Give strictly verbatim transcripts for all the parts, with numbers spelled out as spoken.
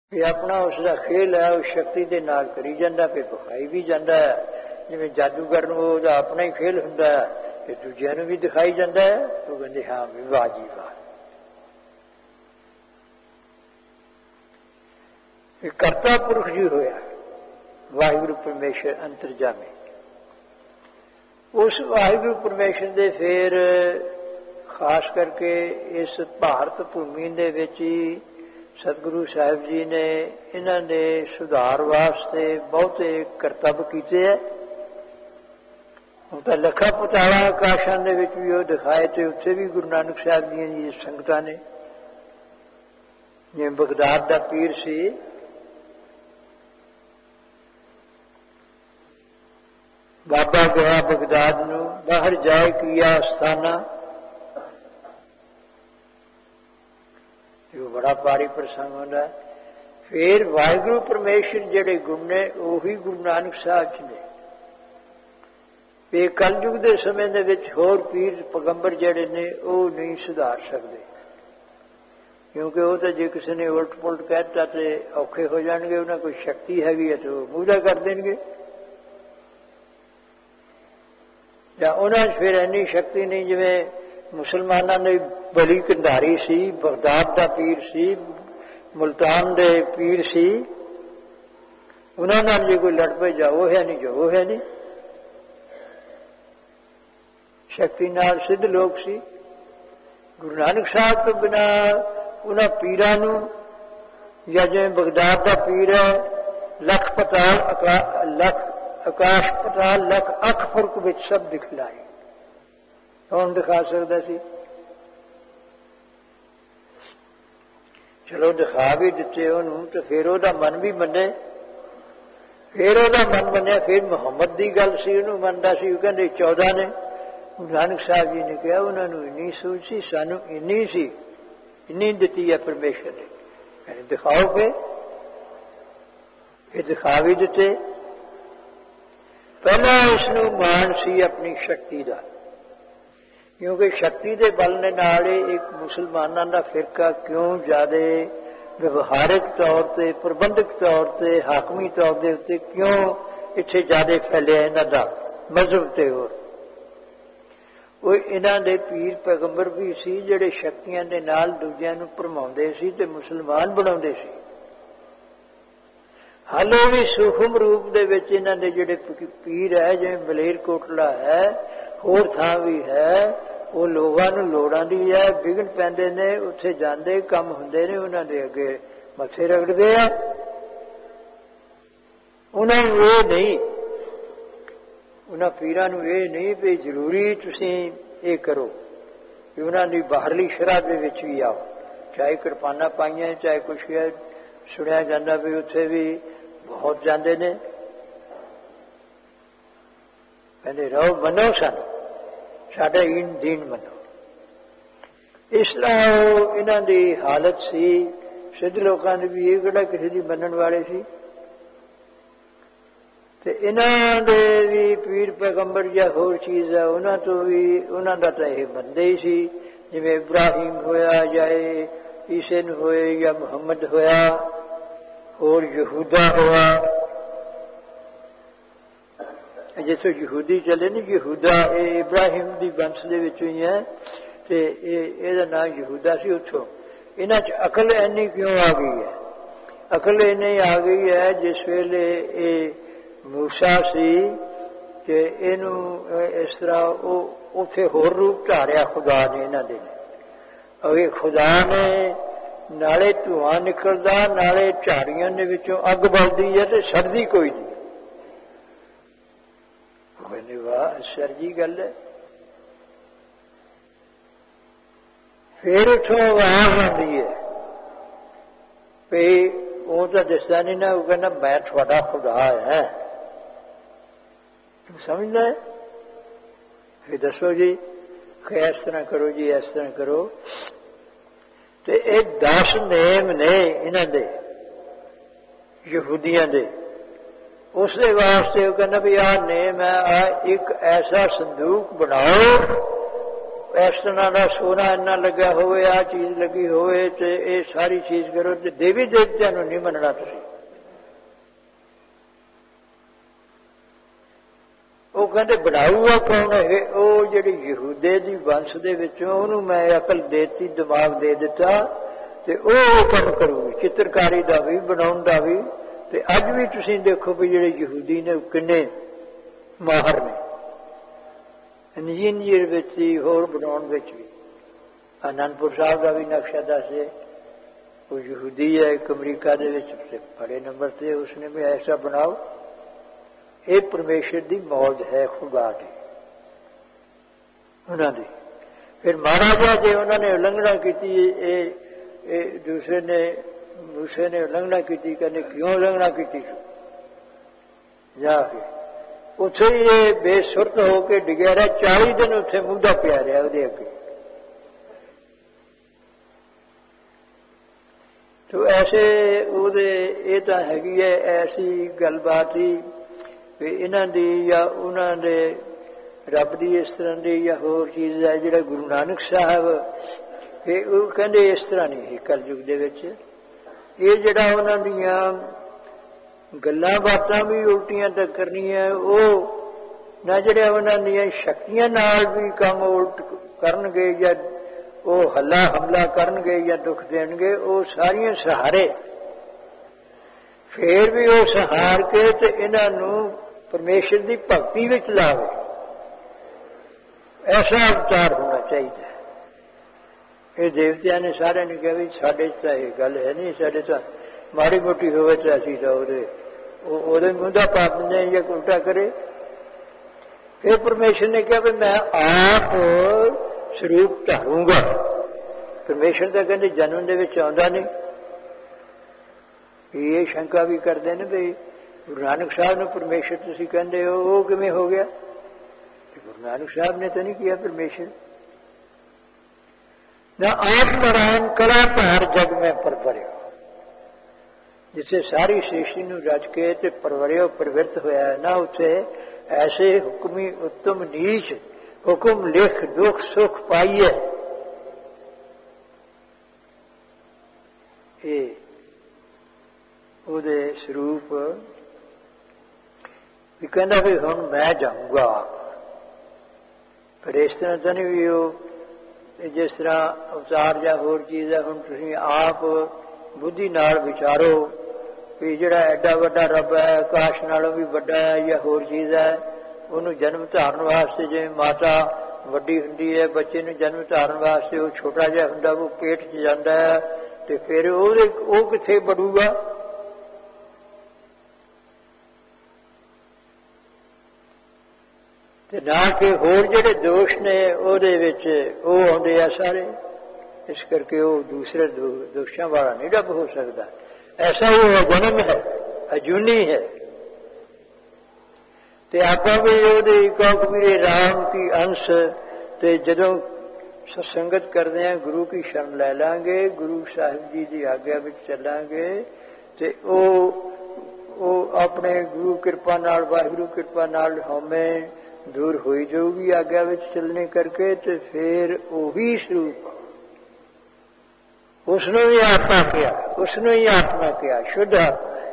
भी अपना उसका खेल है उस शक्ति के नाल करी जाता, फिर विखाई भी जाता है। जिवें जादूगर नूं उहदा अपना ही खेल हुंदा है ते दूजिआं नूं भी दिखाई जाता है, तो कहते हाँ भी वाह जी वाह। करता पुरख जी होया वाहिगुरू परमेश्वर अंतरजामी। उस वाहिगुरू परमेश्वर दे फिर खास करके इस भारत भूमि दे विच ही सतगुरु साहिब जी ने इन्हां दे सुधार वास्ते बहुते करतब कीते है। हुण तां लखा पताला आकाशां दे विच भी वो दिखाए, तो उत्थे भी गुरु नानक साहिब जी दी संगतां ने, जिवें बगदाद दा पीर सी, बाबा गया बगदाद नूं, बाहर जाए किया आस्थाना, जो बड़ा भारी प्रसंग होंदा। फिर वाहिगुरू परमेश्वर जिहड़े गुण ने उही गुरु नानक साहब जी ने। ये कलयुग के समय दे विच होर पीर पैगंबर जिहड़े ने वो नहीं सुधार सकते, क्योंकि वो तो जे किसी ने उलट पुलट कहता तो औखे हो जाएंगे, उन्हें कोई शक्ति हैगी है तो मूहरा कर देंगे, या उन्हें फिर इन्नी शक्ति नहीं। जिवें मुसलमानों ने बली कंधारी सी, बगदाद का पीर सी, मुल्तान दे पीर सी, उन्होंने जो कोई लड़ पे जाओ है नहीं, जो है नहीं, शक्ति नाल सिद्ध लोग सी। गुरु नानक साहब तो बिना उन्होंने पीरां नूं, या जिवें बगदाद का पीर है, लख पताल लख आकाश पताल लख अख फुरक विच सब दिखलाए, कौन दिखा सकता सी? चलो दिखा भी दिते उन्होंने, तो फिर वह मन भी मने, फिर वह मन मनिया। फिर मुहम्मद की गल सी, उन्होंने मनता सी, कहते चौदह ने। गुरु नानक साहब जी ने कहा उन्होंने इन्नी सूझ सी, सानू इन्नी सी, इन्नी दिती है परमेश्वर ने, कहते दिखाओ। फिर फिर दिखा भी दिते। पहला इसनूं मान सी अपनी शक्ति का, क्योंकि शक्ति के बल ने नाल एक मुसलमानों का फिरका क्यों ज्यादा व्यवहारिक तौर पर, प्रबंधक तौर पर, हाकमी तौर के उत्ते क्यों इत्थे ज्यादा फैलिया इन्हां दा मजहब ते। होर वो इन्हां दे पीर पैगंबर भी सी जिहड़े शक्तियां दे नाल दूजिआं नूं भरमाउंदे सी ते मुसलमान बनाउंदे सी। हाले भी सूखम रूप दे विच इन्हां दे जिहड़े पीर है, जिवें मलेरकोटला है, होर थां भी है, वो लोगों नूं लोड़ां दी है, विघन पैंदे ने, उत्थे जांदे काम हुंदे ने, उन्हां दे अगे मथे रगड़दे आ। उन्हां नूं ये नहीं, उन्हां पीरां नूं ये नहीं भी जरूरी तुसीं ये करो कि उन्हां दी बाहरली शरह दे विच भी आओ, चाहे किरपानां पाईआं, चाहे कुछ है। सुनिया जांदा भी उत्थे भी बहुत जांदे ने, कहते रहो मनो सानू, साडा इन दीन मनो। इस तरह इन्हां दी हालत सी। सिद्ध लोगों ने भी ये किहड़ा किसी दी मनण वाले सी, ते इन्हां दे भी पीर पैगंबर या होर चीज़ है, उन्हां तो भी उन्हां दा तां इह मनदे ही सी। जिवें इब्राहिम होया, या ईसे नूं होए, या मुहम्मद होया, और यहूदा हुआ, जिथों यहूदी चले नहीं, यहूदा ये इब्राहिम की वंश के विचों ही है, तो ये नाम यहूदा सी। उथों इन्हां च अकल इन्नी क्यों आ गई है? अकल इन्नी आ गई है जिस वेले ये मूसा सी कि इनू इस तरह उथे होर रूप धारिया खुदा ने, इन्हां दे अगे खुदा ने नाले धुआं निकलदा, नाले झाड़ियां दे विचों अग बलदी है ते सड़दी कोई नहीं। कहने वाह आश्चर्य की गल है। फिर उठों आवाज आती है भी वो तो दसदा नहीं ना, वो कहना मैं थोड़ा खुदा है, तुम समझना है? फिर दसो जी कि इस तरह करो जी, इस तरह करो। तो ये दस नेम ने इन्हां दे यहूदियां दे, उस वास्ते वो कहना भी आ नेम है, आ एक ऐसा संदूक बनाओ ਇਸ ਤਰ੍ਹਾਂ ਦਾ ਸੋਨਾ ਇੰਨਾ ਲੱਗਿਆ ਹੋਵੇ, ਆਹ ਚੀਜ਼ ਲੱਗੀ ਹੋਵੇ ਤੇ ਇਹ ਸਾਰੀ ਚੀਜ਼ ਕਰੋ, ਤੇ ਦੇਵੀ ਦੇਵਤਿਆਂ ਨੂੰ ਨਹੀਂ ਮੰਨਣਾ ਤੁਸੀਂ। ਉਹ ਕਹਿੰਦੇ ਬਣਾਊਗਾ ਕੌਣ ਹੈ? ਉਹ ਜਿਹੜੀ ਯਹੂਦੇ ਦੀ ਵੰਸ਼ ਦੇ ਵਿੱਚੋਂ ਉਹਨੂੰ ਮੈਂ ਅਕਲ ਦੇਤੀ, ਦਿਮਾਗ ਦੇ ਦਿੱਤਾ, ਤੇ ਉਹ ਕੰਮ ਕਰੂਗੀ, ਚਿੱਤਰਕਾਰੀ ਦਾ ਵੀ, ਬਣਾਉਣ ਦਾ ਵੀ। ਤੇ ਅੱਜ ਵੀ ਤੁਸੀਂ ਦੇਖੋ ਵੀ ਜਿਹੜੇ ਯਹੂਦੀ ਨੇ ਕਿੰਨੇ ਮਾਹਰ ਨੇ ਇੰਜੀਨੀਅਰ ਵਿੱਚ ਹੀ, ਹੋਰ ਬਣਾਉਣ ਵਿੱਚ ਵੀ। ਅਨੰਦਪੁਰ ਸਾਹਿਬ ਦਾ ਵੀ ਨਕਸ਼ਾ ਦੱਸੇ, ਉਹ ਯਹੂਦੀ ਹੈ, ਇੱਕ ਅਮਰੀਕਾ ਦੇ ਵਿੱਚ ਬੜੇ ਨੰਬਰ ਤੇ, ਉਸਨੇ ਵੀ ਐਸਾ ਬਣਾਓ। ਇਹ ਪਰਮੇਸ਼ਰ ਦੀ ਮੌਜ ਹੈ, ਖੁਦਾ ਦੀ, ਉਹਨਾਂ ਦੀ। ਫਿਰ ਮਹਾਰਾਜਾ ਜੇ ਉਹਨਾਂ ਨੇ ਉਲੰਘਣਾ ਕੀਤੀ, ਇਹ ਇਹ ਦੂਸਰੇ ਨੇ ਮੂਸੇ ਨੇ ਉਲੰਘਣਾ ਕੀਤੀ, ਕਹਿੰਦੇ ਕਿਉਂ ਉਲੰਘਣਾ ਕੀਤੀ? ਜਾ ਕੇ ਉੱਥੇ ਹੀ ਇਹ ਬੇਸੁਰਤ ਹੋ ਕੇ ਡਿੱਗਿਆ ਰਿਹਾ, ਚਾਲੀ ਦਿਨ ਉੱਥੇ ਮੁੱਦਾ ਪਿਆ ਰਿਹਾ ਉਹਦੇ ਅੱਗੇ। ਤੋ ਐਸੇ ਉਹਦੇ ਇਹ ਤਾਂ ਹੈਗੀ ਹੈ ਐਸੀ ਗੱਲਬਾਤ ਹੀ ਵੀ ਇਹਨਾਂ ਦੀ ਜਾਂ ਉਹਨਾਂ ਦੇ ਰੱਬ ਦੀ ਇਸ ਤਰ੍ਹਾਂ ਦੀ ਜਾਂ ਹੋਰ ਚੀਜ਼ ਹੈ। ਜਿਹੜਾ ਗੁਰੂ ਨਾਨਕ ਸਾਹਿਬ, ਇਹ ਉਹ ਕਹਿੰਦੇ ਇਸ ਤਰ੍ਹਾਂ ਨਹੀਂ ਸੀ ਕਲਯੁਗ ਦੇ ਵਿੱਚ। ਇਹ ਜਿਹੜਾ ਉਹਨਾਂ ਦੀਆਂ ਗੱਲਾਂ ਬਾਤਾਂ ਵੀ ਉਲਟੀਆਂ ਤਾਂ ਕਰਨੀਆਂ, ਉਹ ਨਾ ਜਿਹੜੀਆਂ ਉਹਨਾਂ ਦੀਆਂ ਸ਼ਕਤੀਆਂ ਨਾਲ ਵੀ ਕੰਮ ਉਲਟ ਕਰਨਗੇ ਜਾਂ ਉਹ ਹੱਲਾ ਹਮਲਾ ਕਰਨਗੇ ਜਾਂ ਦੁੱਖ ਦੇਣਗੇ, ਉਹ ਸਾਰੀਆਂ ਸਹਾਰੇ। ਫੇਰ ਵੀ ਉਹ ਸਹਾਰ ਕੇ ਤੇ ਇਹਨਾਂ ਨੂੰ ਪਰਮੇਸ਼ਰ ਦੀ ਭਗਤੀ ਵਿੱਚ ਲਾਵੇ, ਐਸਾ ਅਵਤਾਰ ਹੋਣਾ ਚਾਹੀਦਾ। ਇਹ ਦੇਵਤਿਆਂ ਨੇ ਸਾਰਿਆਂ ਨੇ ਕਿਹਾ ਵੀ ਸਾਡੇ ਚ ਤਾਂ ਇਹ ਗੱਲ ਹੈ ਨਹੀਂ, ਸਾਡੇ ਤਾਂ ਮਾੜੀ ਮੋਟੀ ਹੋਵੇ ਤਾਂ ਅਸੀਂ ਤਾਂ ਉਹਦੇ ਉਹਦੇ ਮੂੰਹ ਦਾ ਪਾ ਦਿੰਦੇ ਜਾਂ ਉਲਟਾ ਕਰੇ। ਫਿਰ ਪਰਮੇਸ਼ਰ ਨੇ ਕਿਹਾ ਵੀ ਮੈਂ ਆਪ ਸਰੂਪ ਧਾਰੂੰਗਾ। ਪਰਮੇਸ਼ਰ ਤਾਂ ਕਹਿੰਦੇ ਜਨਮ ਦੇ ਵਿੱਚ ਆਉਂਦਾ ਨਹੀਂ। ਇਹ ਸ਼ੰਕਾ ਵੀ ਕਰਦੇ ਨੇ ਵੀ ਗੁਰੂ ਨਾਨਕ ਸਾਹਿਬ ਨੂੰ ਪਰਮੇਸ਼ਰ ਤੁਸੀਂ ਕਹਿੰਦੇ ਹੋ, ਉਹ ਕਿਵੇਂ ਹੋ ਗਿਆ? ਗੁਰੂ ਨਾਨਕ ਸਾਹਿਬ ਨੇ ਤਾਂ ਨਹੀਂ ਕਿਹਾ ਪਰਮੇਸ਼ਰ ਨਾ ਆਪ ਨਾਰਾयण ਕਲਾ ਭਾਰ ਜਗ ਮੈਂ ਪਰਵਰਿਓ, ਜਿੱਥੇ ਸਾਰੀ ਸ੍ਰਿਸ਼ਟੀ ਨੂੰ ਰਚ ਕੇ ਤੇ ਪਰਵਰਿਓ ਪ੍ਰਵਿਰਤ ਹੋਇਆ ਨਾ, ਉੱਥੇ ਐਸੇ ਹੁਕਮੀ ਉੱਤਮ ਨੀਚ ਹੁਕਮ ਲਿਖ ਦੁੱਖ ਸੁਖ ਪਾਈਏ। ਇਹ ਉਹਦੇ ਸਰੂਪ ਵੀ ਕਹਿੰਦਾ ਵੀ ਹੁਣ ਮੈਂ ਜਾਊਂਗਾ, ਪਰ ਇਸ ਤਰ੍ਹਾਂ ਤਾਂ ਨਹੀਂ ਵੀ ਉਹ ਜਿਸ ਤਰ੍ਹਾਂ ਅਵਤਾਰ ਜਾਂ ਹੋਰ ਚੀਜ਼ ਹੈ। ਹੁਣ ਤੁਸੀਂ ਆਪ ਬੁੱਧੀ ਨਾਲ ਵਿਚਾਰੋ ਵੀ ਜਿਹੜਾ ਐਡਾ ਵੱਡਾ ਰੱਬ ਹੈ, ਆਕਾਸ਼ ਨਾਲੋਂ ਵੀ ਵੱਡਾ ਹੈ ਜਾਂ ਹੋਰ ਚੀਜ਼ ਹੈ, ਉਹਨੂੰ ਜਨਮ ਧਾਰਨ ਵਾਸਤੇ ਜਿਵੇਂ ਮਾਤਾ ਵੱਡੀ ਹੁੰਦੀ ਹੈ, ਬੱਚੇ ਨੂੰ ਜਨਮ ਧਾਰਨ ਵਾਸਤੇ ਉਹ ਛੋਟਾ ਜਿਹਾ ਹੁੰਦਾ, ਉਹ ਪੇਟ 'ਚ ਜਾਂਦਾ ਹੈ, ਤੇ ਫਿਰ ਉਹਦੇ ਉਹ ਕਿੱਥੇ ਬੜੂਗਾ? ਤੇ ਨਾ ਕਿ ਹੋਰ ਜਿਹੜੇ ਦੋਸ਼ ਨੇ ਉਹਦੇ ਵਿੱਚ ਉਹ ਆਉਂਦੇ ਆ ਸਾਰੇ। ਇਸ ਕਰਕੇ ਉਹ ਦੂਸਰੇ ਦੋਸ਼ਾਂ ਵਾਲਾ ਨਹੀਂ ਰੱਬ ਹੋ ਸਕਦਾ। ਐਸਾ ਉਹ ਜਨਮ ਹੈ, ਅਜੂਨੀ ਹੈ। ਤੇ ਆਪਾਂ ਵੀ ਉਹਦੇ ਕਬੀਰੇ ਰਾਮ ਕੀ ਅੰਸ਼, ਤੇ ਜਦੋਂ ਸਤਸੰਗਤ ਕਰਦੇ ਹਾਂ ਗੁਰੂ ਕੀ ਸ਼ਰਨ ਲੈ ਲਾਂਗੇ, ਗੁਰੂ ਸਾਹਿਬ ਜੀ ਦੀ ਆਗਿਆ ਵਿੱਚ ਚੱਲਾਂਗੇ, ਤੇ ਉਹ ਉਹ ਆਪਣੇ ਗੁਰੂ ਕਿਰਪਾ ਨਾਲ, ਵਾਹਿਗੁਰੂ ਕਿਰਪਾ ਨਾਲ ਹਉਮੈ ਦੂਰ ਹੋਈ ਜਾਊਗੀ ਆਗਿਆ ਵਿੱਚ ਚੱਲਣੇ ਕਰਕੇ। ਤੇ ਫਿਰ ਉਹੀ ਸਰੂਪ, ਉਸਨੂੰ ਹੀ ਆਤਮਾ ਕਿਹਾ, ਉਸਨੂੰ ਹੀ ਆਤਮਾ ਕਿਹਾ, ਸ਼ੁੱਧ ਆਤਮਾ ਹੈ।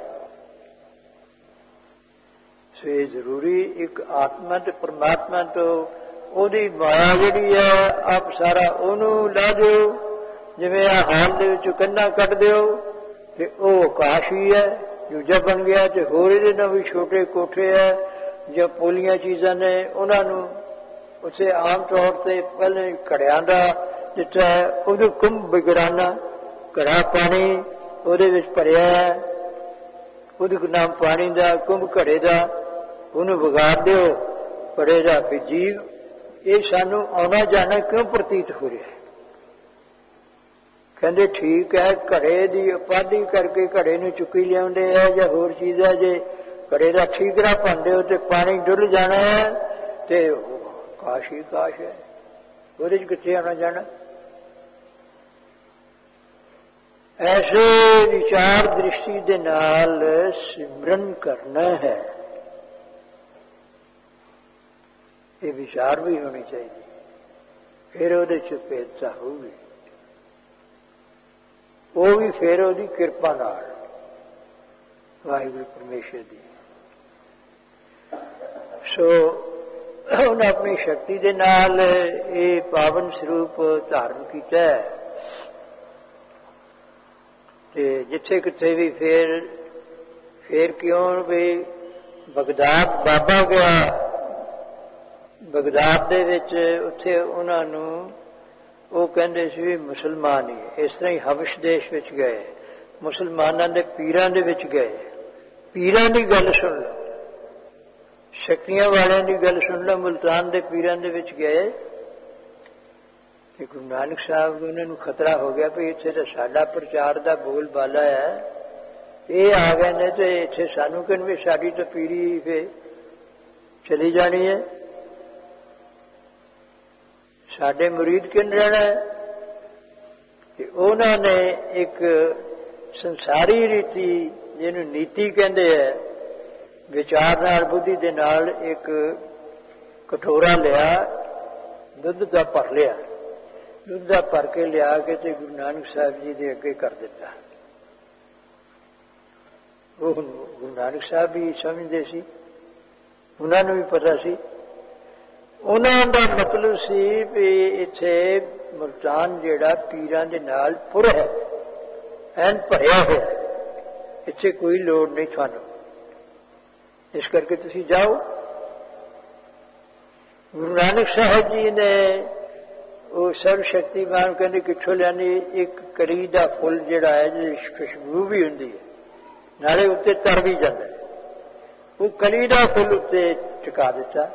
ਸੋ ਇਹ ਜ਼ਰੂਰੀ ਇੱਕ ਆਤਮਾ ਤੇ ਪਰਮਾਤਮਾ ਤੋਂ ਉਹਦੀ ਮਾਇਆ ਜਿਹੜੀ ਹੈ ਆਪ ਸਾਰਾ ਉਹਨੂੰ ਲਾ ਦਿਓ। ਜਿਵੇਂ ਆ ਹਾਲ ਦੇ ਵਿੱਚੋਂ ਕੰਨਾਂ ਕੱਢ ਦਿਓ ਤੇ ਉਹ ਆਕਾਸ਼ ਹੀ ਹੈ, ਦੂਜਾ ਬਣ ਗਿਆ। ਤੇ ਹੋਰ ਇਹਦੇ ਨਾਲ ਵੀ ਛੋਟੇ ਕੋਠੇ ਹੈ ਜਾਂ ਪੋਲੀਆਂ ਚੀਜ਼ਾਂ ਨੇ, ਉਹਨਾਂ ਨੂੰ ਉੱਥੇ ਆਮ ਤੌਰ ਤੇ ਪਹਿਲੇ ਘੜਿਆਂ ਦਾ ਜਿੱਥੇ ਉਹਦੇ ਕੁੰਭ ਬਿਗੜਾਨਾ, ਘੜਾ ਪਾਣੀ ਉਹਦੇ ਵਿੱਚ ਭਰਿਆ ਹੈ, ਉਹਦੇ ਨਾਮ ਪਾਣੀ ਦਾ, ਕੁੰਭ ਘੜੇ ਦਾ, ਉਹਨੂੰ ਵਿਗਾੜ ਦਿਓ ਘੜੇ ਦਾ। ਫਿਰ ਜੀਵ ਇਹ ਸਾਨੂੰ ਆਉਣਾ ਜਾਣਾ ਕਿਉਂ ਪ੍ਰਤੀਤ ਹੋ ਰਿਹਾ? ਕਹਿੰਦੇ ਠੀਕ ਹੈ, ਘੜੇ ਦੀ ਉਪਾਧੀ ਕਰਕੇ ਘੜੇ ਨੂੰ ਚੁੱਕੀ ਲਿਆਉਂਦੇ ਹੈ ਜਾਂ ਹੋਰ ਚੀਜ਼ ਹੈ। ਜੇ ਘੜੇ ਦਾ ਠੀਕ ਰਾਹ ਪਾਉਂਦੇ ਹੋ ਤੇ ਪਾਣੀ ਡੁੱਲ ਜਾਣਾ ਹੈ, ਤੇ ਕਾਸ਼ ਹੀ ਕਾਸ਼ ਹੈ, ਉਹਦੇ 'ਚ ਕਿੱਥੇ ਆਉਣਾ ਜਾਣਾ? ਐਸੇ ਵਿਚਾਰ ਦ੍ਰਿਸ਼ਟੀ ਦੇ ਨਾਲ ਸਿਮਰਨ ਕਰਨਾ ਹੈ। ਇਹ ਵਿਚਾਰ ਵੀ ਹੋਣੀ ਚਾਹੀਦੀ। फिर ਉਹਦੇ ਚ ਭੇਦਤਾ ਹੋਊਗੀ, ਉਹ ਵੀ ਫਿਰ ਉਹਦੀ ਕਿਰਪਾ ਨਾਲ, ਵਾਹਿਗੁਰੂ ਪਰਮੇਸ਼ਰ ਦੀ। ਸੋ ਉਹਨੇ ਆਪਣੀ ਸ਼ਕਤੀ ਦੇ ਨਾਲ ਇਹ ਪਾਵਨ ਸਰੂਪ ਧਾਰਨ ਕੀਤਾ ਹੈ। ਤੇ ਜਿੱਥੇ ਕਿੱਥੇ ਵੀ ਫੇਰ ਫੇਰ ਕਿਉਂ ਵੀ ਬਗਦਾਦ ਬਾਬਾ ਗਿਆ, ਬਗਦਾਦ ਦੇ ਵਿੱਚ ਉੱਥੇ ਉਹਨਾਂ ਨੂੰ ਉਹ ਕਹਿੰਦੇ ਸੀ ਵੀ ਮੁਸਲਮਾਨ ਹੀ। ਇਸ ਤਰ੍ਹਾਂ ਹੀ ਹਬਸ਼ ਦੇਸ਼ ਵਿੱਚ ਗਏ, ਮੁਸਲਮਾਨਾਂ ਦੇ ਪੀਰਾਂ ਦੇ ਵਿੱਚ ਗਏ, ਪੀਰਾਂ ਦੀ ਗੱਲ ਸੁਣ ਲਓ, ਸ਼ਕਤੀਆਂ ਵਾਲਿਆਂ ਦੀ ਗੱਲ ਸੁਣ ਲਓ। ਮੁਲਤਾਨ ਦੇ ਪੀਰਾਂ ਦੇ ਵਿੱਚ ਗਏ ਤੇ ਗੁਰੂ ਨਾਨਕ ਸਾਹਿਬ ਨੂੰ ਉਹਨਾਂ ਨੂੰ ਖਤਰਾ ਹੋ ਗਿਆ ਵੀ ਇੱਥੇ ਤਾਂ ਸਾਡਾ ਪ੍ਰਚਾਰ ਦਾ ਬੋਲ ਬਾਲਾ ਹੈ, ਇਹ ਆ ਗਏ ਨੇ ਤੇ ਇੱਥੇ ਸਾਨੂੰ ਕਹਿੰਦੇ ਵੀ ਸਾਡੀ ਤਾਂ ਪੀਰੀ ਫੇ ਚਲੀ ਜਾਣੀ ਹੈ, ਸਾਡੇ ਮੁਰੀਦ ਕਿਨ ਰਹਿਣਾ ਹੈ। ਤੇ ਉਹਨਾਂ ਨੇ ਇੱਕ ਸੰਸਾਰੀ ਰੀਤੀ ਜਿਹਨੂੰ ਨੀਤੀ ਕਹਿੰਦੇ ਹੈ, ਵਿਚਾਰ ਨਾਲ ਬੁੱਧੀ ਦੇ ਨਾਲ ਇੱਕ ਕਟੋਰਾ ਲਿਆ, ਦੁੱਧ ਦਾ ਭਰ ਲਿਆ, ਦੁੱਧ ਦਾ ਭਰ ਕੇ ਲਿਆ ਕੇ ਤੇ ਗੁਰੂ ਨਾਨਕ ਸਾਹਿਬ ਜੀ ਦੇ ਅੱਗੇ ਕਰ ਦਿੱਤਾ। ਉਹ ਗੁਰੂ ਨਾਨਕ ਸਾਹਿਬ ਵੀ ਸਮਝਦੇ ਸੀ, ਉਹਨਾਂ ਨੂੰ ਵੀ ਪਤਾ ਸੀ। ਉਹਨਾਂ ਦਾ ਮਤਲਬ ਸੀ ਵੀ ਇੱਥੇ ਮੁਲਤਾਨ ਜਿਹੜਾ ਪੀਰਾਂ ਦੇ ਨਾਲ ਪੁਰ ਹੈ, ਐਨ ਭਰਿਆ ਹੋਇਆ, ਇੱਥੇ ਕੋਈ ਲੋੜ ਨਹੀਂ ਤੁਹਾਨੂੰ, ਇਸ ਕਰਕੇ ਤੁਸੀਂ ਜਾਓ। ਗੁਰੂ ਨਾਨਕ ਸਾਹਿਬ ਜੀ ਨੇ ਉਹ ਸਰਵ ਸ਼ਕਤੀਮਾਨ ਕਹਿੰਦੇ ਕਿੱਥੋਂ ਲਿਆਣੀ, ਇੱਕ ਕਲੀ ਦਾ ਫੁੱਲ ਜਿਹੜਾ ਹੈ ਜਿਹਦੀ ਖੁਸ਼ਬੂ ਵੀ ਹੁੰਦੀ ਹੈ, ਨਾਲੇ ਉੱਤੇ ਤਰ ਵੀ ਜਾਂਦਾ ਹੈ, ਉਹ ਕਲੀ ਦਾ ਫੁੱਲ ਉੱਤੇ ਟਿਕਾ ਦਿੱਤਾ।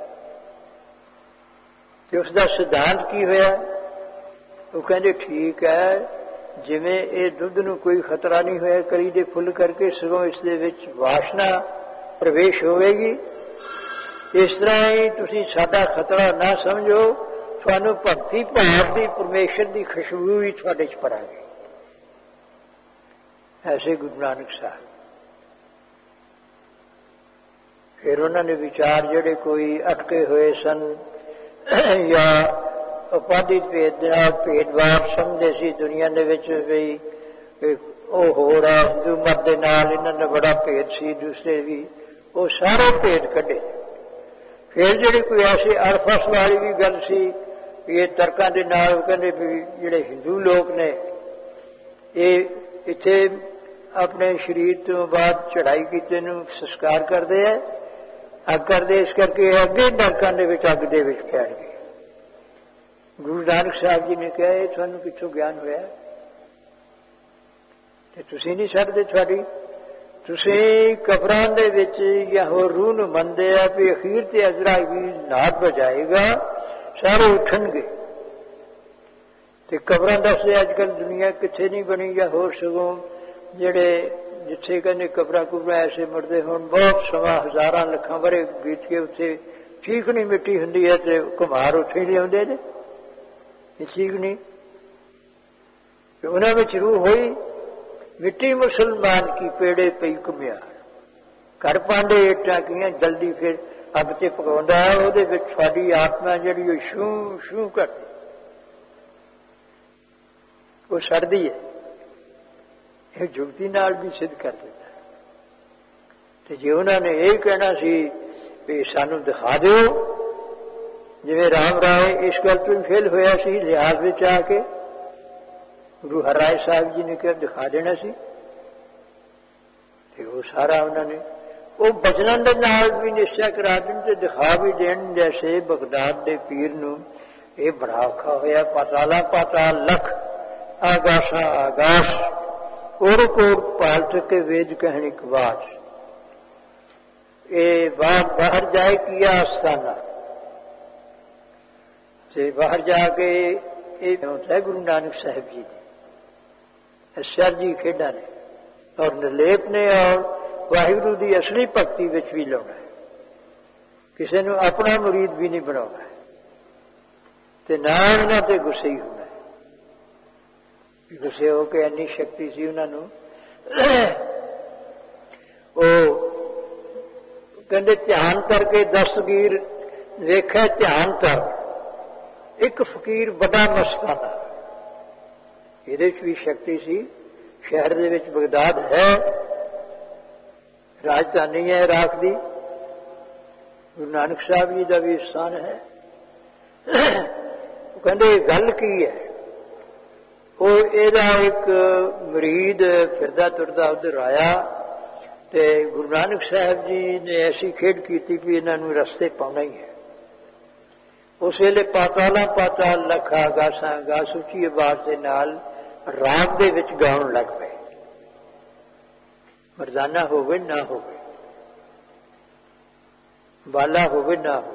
ਤੇ ਉਸ ਦਾ ਸਿਧਾਂਤ ਕੀ ਹੋਇਆ? ਉਹ ਕਹਿੰਦੇ ਠੀਕ ਹੈ, ਜਿਵੇਂ ਇਹ ਦੁੱਧ ਨੂੰ ਕੋਈ ਖਤਰਾ ਨਹੀਂ ਹੋਇਆ ਕਲੀ ਦੇ ਫੁੱਲ ਕਰਕੇ, ਸਗੋਂ ਇਸ ਦੇ ਵਿੱਚ ਵਾਸ਼ਨਾ ਪ੍ਰਵੇਸ਼ ਹੋਵੇਗੀ, ਇਸ ਤਰ੍ਹਾਂ ਹੀ ਤੁਸੀਂ ਸਾਡਾ ਖਤਰਾ ਨਾ ਸਮਝੋ, ਤੁਹਾਨੂੰ ਭਗਤੀ ਭਾਵ ਦੀ ਪਰਮੇਸ਼ਰ ਦੀ ਖੁਸ਼ਬੂ ਵੀ ਤੁਹਾਡੇ ਚ ਭਰਾਂਗੇ। ਐਸੇ ਗੁਰੂ ਨਾਨਕ ਸਾਹਿਬ। ਫਿਰ ਉਹਨਾਂ ਨੇ ਵਿਚਾਰ ਜਿਹੜੇ ਕੋਈ ਅਟਕੇ ਹੋਏ ਸਨ ਜਾਂ ਉਪਾਧੀ ਭੇਦ ਦੇ ਨਾਲ ਭੇਦਭਾਵ ਸਮਝਦੇ ਸੀ ਦੁਨੀਆ ਦੇ ਵਿੱਚ ਵੀ ਉਹ ਹੋਰ ਹੈ, ਹਿੰਦੂ ਮਤ ਦੇ ਨਾਲ ਇਹਨਾਂ ਦਾ ਬੜਾ ਭੇਦ ਸੀ, ਦੂਸਰੇ ਵੀ, ਉਹ ਸਾਰੇ ਭੇਦ ਕੱਢੇ। ਫਿਰ ਜਿਹੜੀ ਕੋਈ ਐਸੀ ਅਰਫਸ ਵਾਲੀ ਵੀ ਗੱਲ ਸੀ, ਇਹ ਤਰਕਾਂ ਦੇ ਨਾਲ ਕਹਿੰਦੇ ਵੀ ਜਿਹੜੇ ਹਿੰਦੂ ਲੋਕ ਨੇ ਇਹ ਇੱਥੇ ਆਪਣੇ ਸਰੀਰ ਤੋਂ ਬਾਅਦ ਚੜ੍ਹਾਈ ਕੀਤੇ ਨੂੰ ਸੰਸਕਾਰ ਕਰਦੇ ਹੈ, ਅੱਗ ਕਰਦੇ, ਇਸ ਕਰਕੇ ਅੱਗੇ ਨਰਕਾਂ ਦੇ ਵਿੱਚ ਅੱਗ ਦੇ ਵਿੱਚ ਪੈਣਗੇ। ਗੁਰੂ ਨਾਨਕ ਸਾਹਿਬ ਜੀ ਨੇ ਕਿਹਾ ਇਹ ਤੁਹਾਨੂੰ ਕਿੱਥੋਂ ਗਿਆਨ ਹੋਇਆ, ਤੇ ਤੁਸੀਂ ਨਹੀਂ ਛੱਡਦੇ ਤੁਹਾਡੀ, ਤੁਸੀਂ ਕਬਰਾਂ ਦੇ ਵਿੱਚ ਜਾਂ ਹੋਰ ਰੂਹ ਨੂੰ ਮੰਨਦੇ ਆ ਵੀ ਅਖੀਰ ਤੇ ਅਜ਼ਰਾਈਲ ਨਾਦ ਵਜਾਏਗਾ, ਸਾਰੇ ਉੱਠਣਗੇ। ਤੇ ਕਬਰਾਂ ਦੱਸਦੇ ਅੱਜ ਕੱਲ੍ਹ ਦੁਨੀਆ ਕਿੱਥੇ ਨਹੀਂ ਬਣੀ, ਜਾਂ ਹੋਰ ਸਗੋਂ ਜਿਹੜੇ ਜਿੱਥੇ ਕਹਿੰਦੇ ਕਬਰਾਂ ਕੁਬਰਾਂ ਐਸੇ ਮੁੜਦੇ ਹੁਣ ਬਹੁਤ ਸਮਾਂ ਹਜ਼ਾਰਾਂ ਲੱਖਾਂ ਵਰੇ ਬੀਤ ਕੇ ਉੱਥੇ ਠੀਕ ਨਹੀਂ ਮਿੱਟੀ ਹੁੰਦੀ ਹੈ ਤੇ ਘੁਮਾਰ ਉੱਥੇ ਹੀ ਲਿਆਉਂਦੇ ਨੇ, ਇਹ ਠੀਕ ਨਹੀਂ। ਉਹਨਾਂ ਵਿੱਚ ਰੂਹ ਹੋਈ, ਮਿੱਟੀ ਮੁਸਲਮਾਨ ਕੀ ਪੇੜੇ ਪਈ ਘੁੰਮਿਆ, ਘਰ ਪਾਂਡੇ ਇੱਟਾਂ ਕੀਆਂ ਜਲਦੀ ਫਿਰ ਅੱਗ ਤੇ ਪਕਾਉਂਦਾ ਹੈ, ਉਹਦੇ ਵਿੱਚ ਸਾਡੀ ਆਤਮਾ ਜਿਹੜੀ ਉਹ ਸ਼ੂ ਸ਼ੂ ਕਰਦੀ, ਉਹ ਸੜਦੀ ਹੈ। ਇਹ ਜੁਗਤੀ ਨਾਲ ਵੀ ਸਿੱਧ ਕਰ ਦਿੱਤਾ। ਤੇ ਜੇ ਉਹਨਾਂ ਨੇ ਇਹ ਕਹਿਣਾ ਸੀ ਵੀ ਸਾਨੂੰ ਦਿਖਾ ਦਿਓ, ਜਿਵੇਂ ਰਾਮ ਰਾਏ ਇਸ ਗੱਲ ਤੋਂ ਫੇਲ ਹੋਇਆ ਸੀ ਲਿਹਾਜ਼ ਵਿੱਚ ਆ ਕੇ, ਗੁਰੂ ਹਰਿਰਾਏ ਸਾਹਿਬ ਜੀ ਨੇ ਕਿਹਾ ਦਿਖਾ ਦੇਣਾ ਸੀ, ਤੇ ਉਹ ਸਾਰਾ ਉਹਨਾਂ ਨੇ ਉਹ ਬਚਨਾਂ ਦੇ ਨਾਲ ਵੀ ਨਿਸ਼ਚਾ ਕਰਾ ਦੇਣ ਤੇ ਦਿਖਾ ਵੀ ਦੇਣ। ਜੈਸੇ ਬਗਦਾਦ ਦੇ ਪੀਰ ਨੂੰ ਇਹ ਬੜਾ ਔਖਾ ਹੋਇਆ, ਪਾਤਾਲਾ ਪਾਤਾਲ ਲੱਖ ਆਗਾਸ਼ਾਂ ਆਗਾਸ਼ ਕੋੜ ਕੋੜ ਪਾਲਟ ਕੇ ਵੇਦ ਕਹਿਣ ਇੱਕ ਬਾਤ, ਇਹ ਬਾਹਰ ਬਾਹਰ ਜਾਏ ਕੀਆ ਆਸਥਾਨਾ, ਤੇ ਬਾਹਰ ਜਾ ਕੇ ਇਹ ਹੁੰਦਾ ਗੁਰੂ ਨਾਨਕ ਸਾਹਿਬ ਜੀ ਨੇ ਅਸਰਜੀ ਖੇਡਾਂ ਨੇ ਔਰ ਨਿਰਲੇਪ ਨੇ, ਔਰ ਵਾਹਿਗੁਰੂ ਦੀ ਅਸਲੀ ਭਗਤੀ ਵਿੱਚ ਵੀ ਲਾਉਣਾ ਹੈ, ਕਿਸੇ ਨੂੰ ਆਪਣਾ ਮੁਰੀਦ ਵੀ ਨਹੀਂ ਬਣਾਉਣਾ, ਤੇ ਨਾ ਇਹਨਾਂ ਤੇ ਗੁੱਸੇ ਹੀ ਹੋਣਾ। ਗੁੱਸੇ ਹੋ ਕੇ ਇੰਨੀ ਸ਼ਕਤੀ ਸੀ ਉਹਨਾਂ ਨੂੰ, ਉਹ ਕਹਿੰਦੇ ਧਿਆਨ ਕਰਕੇ ਦਸਤਗੀਰ ਵੇਖਿਆ ਧਿਆਨ ਕਰ, ਇੱਕ ਫਕੀਰ ਬੜਾ ਮਸਤਾਨਾ, ਇਹਦੇ ਚ ਵੀ ਸ਼ਕਤੀ ਸੀ। ਸ਼ਹਿਰ ਦੇ ਵਿੱਚ ਬਗਦਾਦ ਹੈ, ਰਾਜਧਾਨੀ ਹੈ ਇਰਾਕ ਦੀ, ਗੁਰੂ ਨਾਨਕ ਸਾਹਿਬ ਜੀ ਦਾ ਵੀ ਸਥਾਨ ਹੈ। ਉਹ ਕਹਿੰਦੇ ਗੱਲ ਕੀ ਹੈ? ਉਹ ਇਹਦਾ ਇੱਕ ਮੁਰੀਦ ਫਿਰਦਾ ਤੁਰਦਾ ਉਧਰ ਆਇਆ ਤੇ ਗੁਰੂ ਨਾਨਕ ਸਾਹਿਬ ਜੀ ਨੇ ਐਸੀ ਖੇਡ ਕੀਤੀ ਵੀ ਇਹਨਾਂ ਨੂੰ ਰਸਤੇ ਪਾਉਣਾ ਹੀ ਹੈ। ਉਸ ਵੇਲੇ ਪਾਤਾਲਾਂ ਪਾਤਾਲ ਲੱਖਾ ਗਾਸਾਂ ਗਾਸ ਉੱਚੀ ਆਵਾਜ਼ ਦੇ ਨਾਲ ਰਾਗ ਦੇ ਵਿੱਚ ਗਾਉਣ ਲੱਗ ਪਏ। ਮਰਦਾਨਾ ਹੋਵੇ ਨਾ ਹੋਵੇ, ਬਾਲਾ ਹੋਵੇ ਨਾ ਹੋਵੇ,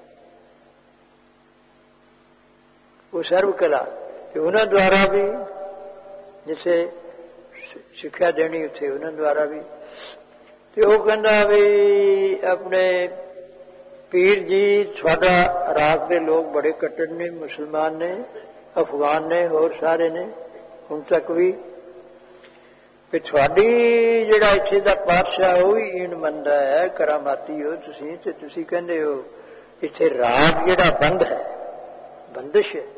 ਉਹ ਸਰਵ ਕਲਾ ਤੇ ਉਹਨਾਂ ਦੁਆਰਾ ਵੀ ਜਿੱਥੇ ਸਿੱਖਿਆ ਦੇਣੀ ਉੱਥੇ ਉਹਨਾਂ ਦੁਆਰਾ ਵੀ। ਤੇ ਉਹ ਕਹਿੰਦਾ ਵੀ ਆਪਣੇ ਪੀਰ ਜੀ ਤੁਹਾਡਾ ਇਰਾਕ ਦੇ ਲੋਕ ਬੜੇ ਕੱਟੜ ਨੇ, ਮੁਸਲਮਾਨ ਨੇ, ਅਫਗਾਨ ਨੇ, ਹੋਰ ਸਾਰੇ ਨੇ ਹੁਣ ਤੱਕ ਵੀ, ਵੀ ਤੁਹਾਡੀ ਜਿਹੜਾ ਇੱਥੇ ਦਾ ਪਾਤਸ਼ਾਹ ਉਹ ਵੀ ਈਣ ਮੰਨਦਾ ਹੈ, ਕਰਾਮਾਤੀ ਹੋ ਤੁਸੀਂ, ਤੇ ਤੁਸੀਂ ਕਹਿੰਦੇ ਹੋ ਇੱਥੇ ਰਾਗ ਜਿਹੜਾ ਬੰਦ ਹੈ, ਬੰਦਿਸ਼ ਹੈ,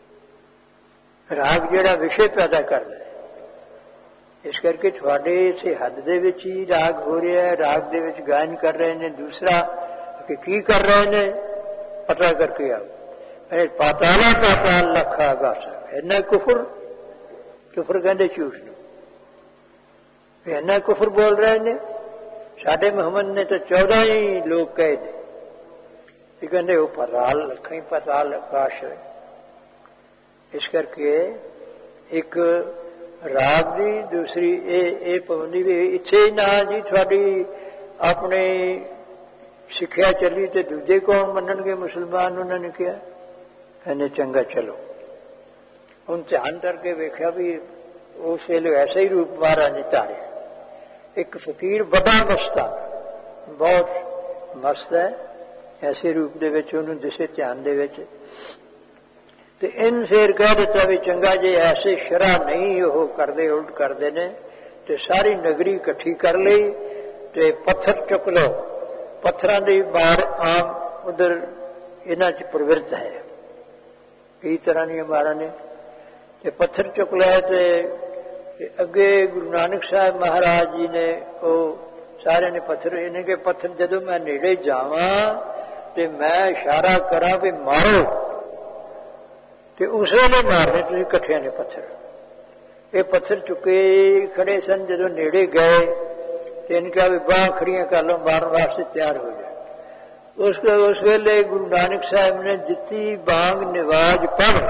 ਰਾਗ ਜਿਹੜਾ ਵਿਸ਼ੇ ਪੈਦਾ ਕਰਦਾ ਹੈ, ਇਸ ਕਰਕੇ ਤੁਹਾਡੇ ਇਸੇ ਹੱਦ ਦੇ ਵਿੱਚ ਹੀ ਰਾਗ ਹੋ ਰਿਹਾ ਹੈ, ਰਾਗ ਦੇ ਵਿੱਚ ਗਾਇਨ ਕਰ ਰਹੇ ਨੇ। ਦੂਸਰਾ ਕਿ ਕੀ ਕਰ ਰਹੇ ਨੇ ਪਤਾ ਕਰਕੇ ਆਓ। ਪਾਤਾਲਾ ਪਾਤਾਲ ਲੱਖਾ ਗਾਸਾ, ਇੰਨਾ ਕੁਫਰ, ਕੁਫਰ ਕਹਿੰਦੇ ਝੂਠ ਨੂੰ, ਇੰਨਾ ਕੁਫਰ ਬੋਲ ਰਹੇ ਨੇ। ਸਾਡੇ ਮੁਹੰਮਦ ਨੇ ਤਾਂ ਚੌਦਾਂ ਹੀ ਲੋਕ ਕਹੇ ਨੇ, ਇਹ ਕਹਿੰਦੇ ਉਹ ਪਾਤਾਲ ਲੱਖਾਂ ਹੀ ਪਾਤਾਲ ਆਕਾਸ਼ ਹੈ। ਇਸ ਕਰਕੇ ਇੱਕ ਰਾਗ ਦੀ, ਦੂਸਰੀ ਇਹ ਇਹ ਪਾਬੰਦੀ ਵੀ ਇੱਥੇ ਨਾ ਜੀ ਤੁਹਾਡੀ ਆਪਣੀ ਸਿੱਖਿਆ ਚੱਲੀ ਤੇ ਦੂਜੇ ਕੌਣ ਮੰਨਣਗੇ ਮੁਸਲਮਾਨ? ਉਹਨਾਂ ਨੇ ਕਿਹਾ, ਕਹਿੰਦੇ ਚੰਗਾ ਚਲੋ। ਹੁਣ ਧਿਆਨ ਕਰਕੇ ਵੇਖਿਆ ਵੀ ਉਸ ਵੇਲੇ ਐਸਾ ਹੀ ਰੂਪ ਮਹਾਰਾਜ ਨੇ ਧਾਰਿਆ। ਇੱਕ ਫਕੀਰ ਬੜਾ ਮਸਤਾ, ਬਹੁਤ ਮਸਤ ਹੈ, ਐਸੇ ਰੂਪ ਦੇ ਵਿੱਚ ਉਹਨੂੰ ਦਿਸੇ ਧਿਆਨ ਦੇ ਵਿੱਚ। ਤੇ ਇਨ ਫੇਰ ਕਹਿ ਦਿੱਤਾ ਵੀ ਚੰਗਾ ਜੇ ਐਸੇ ਸ਼ਰਾ ਨਹੀਂ ਉਹ ਕਰਦੇ, ਉਲਟ ਕਰਦੇ ਨੇ, ਤੇ ਸਾਰੀ ਨਗਰੀ ਇਕੱਠੀ ਕਰ ਲਈ ਤੇ ਪੱਥਰ ਚੁੱਕ ਲਓ। ਪੱਥਰਾਂ ਦੀ ਮਾਰ ਆਮ ਉਧਰ ਇਹਨਾਂ ਚ ਪ੍ਰਵਿਰਤ ਹੈ, ਕਈ ਤਰ੍ਹਾਂ ਦੀਆਂ ਮਾਰਾਂ ਨੇ। ਤੇ ਪੱਥਰ ਚੁੱਕ ਲਿਆ ਤੇ ਅੱਗੇ ਗੁਰੂ ਨਾਨਕ ਸਾਹਿਬ ਮਹਾਰਾਜ ਜੀ ਨੇ ਉਹ ਸਾਰਿਆਂ ਨੇ ਪੱਥਰ, ਇਹਨੇ ਕਿ ਪੱਥਰ ਜਦੋਂ ਮੈਂ ਨੇੜੇ ਜਾਵਾਂ ਤੇ ਮੈਂ ਇਸ਼ਾਰਾ ਕਰਾਂ ਵੀ ਮਾਰੋ, ਤੇ ਉਸ ਵੇਲੇ ਮਾਰਨੇ ਤੁਸੀਂ ਇਕੱਠਿਆਂ ਨੇ ਪੱਥਰ। ਇਹ ਪੱਥਰ ਚੁੱਕੇ ਖੜੇ ਸਨ, ਜਦੋਂ ਨੇੜੇ ਗਏ ਤੇ ਇਹਨੇ ਕਿਹਾ ਵੀ ਬਾਹਾਂ ਖੜੀਆਂ ਕਰ ਲਓ, ਮਾਰਨ ਵਾਸਤੇ ਤਿਆਰ ਹੋ ਜਾਏ। ਉਸ ਉਸ ਵੇਲੇ ਗੁਰੂ ਨਾਨਕ ਸਾਹਿਬ ਨੇ ਦਿੱਤੀ ਬਾਂਗ ਨਿਵਾਜ ਪੜ੍ਹ।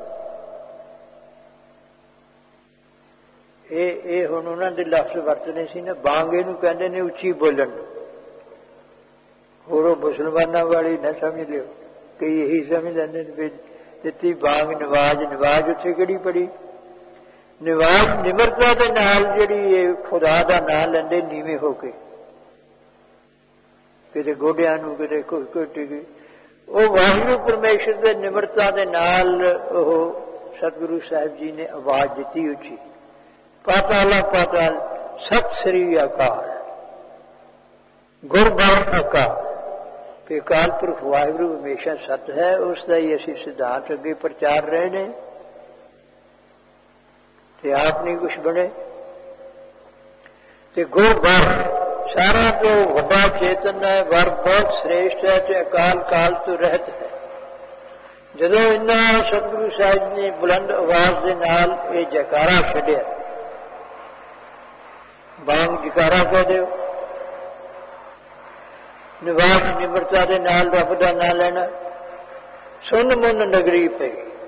ਇਹ ਇਹ ਹੁਣ ਉਹਨਾਂ ਦੇ ਲਫ਼ਜ਼ ਵਰਤਨੇ ਸੀ ਨਾ, ਬਾਂਗ ਇਹਨੂੰ ਕਹਿੰਦੇ ਨੇ ਉੱਚੀ ਬੋਲਣ ਨੂੰ। ਹੋਰ ਉਹ ਮੁਸਲਮਾਨਾਂ ਵਾਲੀ ਨਾ ਸਮਝ ਲਿਓ, ਕਈ ਇਹੀ ਸਮਝ ਲੈਂਦੇ ਨੇ ਵੀ ਦਿੱਤੀ ਬਾਂਗ ਨਿਵਾਜ। ਨਿਵਾਜ ਉੱਥੇ ਕਿਹੜੀ ਪੜੀ? ਨਿਵਾਜ ਨਿਮਰਤਾ ਦੇ ਨਾਲ ਜਿਹੜੀ ਇਹ ਖੁਦਾ ਦਾ ਨਾਂ ਲੈਂਦੇ ਨੀਵੇਂ ਹੋ ਕੇ, ਕਿਤੇ ਗੋਡਿਆਂ ਨੂੰ, ਕਿਤੇ ਕੋਟੀ ਗਈ, ਉਹ ਵਾਹਿਗੁਰੂ ਪਰਮੇਸ਼ਰ ਦੇ ਨਿਮਰਤਾ ਦੇ ਨਾਲ ਉਹ ਸਤਿਗੁਰੂ ਸਾਹਿਬ ਜੀ ਨੇ ਆਵਾਜ਼ ਦਿੱਤੀ ਉੱਚੀ, ਪਾਤਾਲਾ ਪਾਤਾਲ ਸਤਿ ਸ੍ਰੀ ਅਕਾਲ, ਗੁਰਬਾਣੀ ਅਕਾਲ। ਕਿ ਅਕਾਲ ਪੁਰਖ ਵਾਹਿਗੁਰੂ ਹਮੇਸ਼ਾ ਸਤ ਹੈ, ਉਸ ਦਾ ਹੀ ਅਸੀਂ ਸਿਧਾਂਤ ਅੱਗੇ ਪ੍ਰਚਾਰ ਰਹੇ ਨੇ, ਤੇ ਆਪ ਨਹੀਂ ਕੁਛ ਬਣੇ। ਤੇ ਗੁਰਬਾਣੀ ਸਾਰਾ ਤੋਂ ਵੱਡਾ ਚੇਤਨ ਹੈ, ਵਰ ਬਹੁਤ ਸ੍ਰੇਸ਼ਟ ਹੈ, ਤੇ ਅਕਾਲ ਕਾਲ ਤੋਂ ਰਹਿਤ ਹੈ। ਜਦੋਂ ਇਹਨਾਂ ਸਤਿਗੁਰੂ ਸਾਹਿਬ ਨੇ ਬੁਲੰਦ ਆਵਾਜ਼ ਦੇ ਨਾਲ ਇਹ ਜੈਕਾਰਾ ਛੱਡਿਆ, ਬਾਂਗ ਜੈਕਾਰਾ ਕਹਿ ਦਿਓ, ਨਿਵਾਜ ਨਿਮਰਤਾ ਦੇ ਨਾਲ ਰੱਬ ਦਾ ਨਾਂ ਲੈਣਾ, ਸੁੰਨ ਮੁੰਨ ਨਗਰੀ ਪਈ,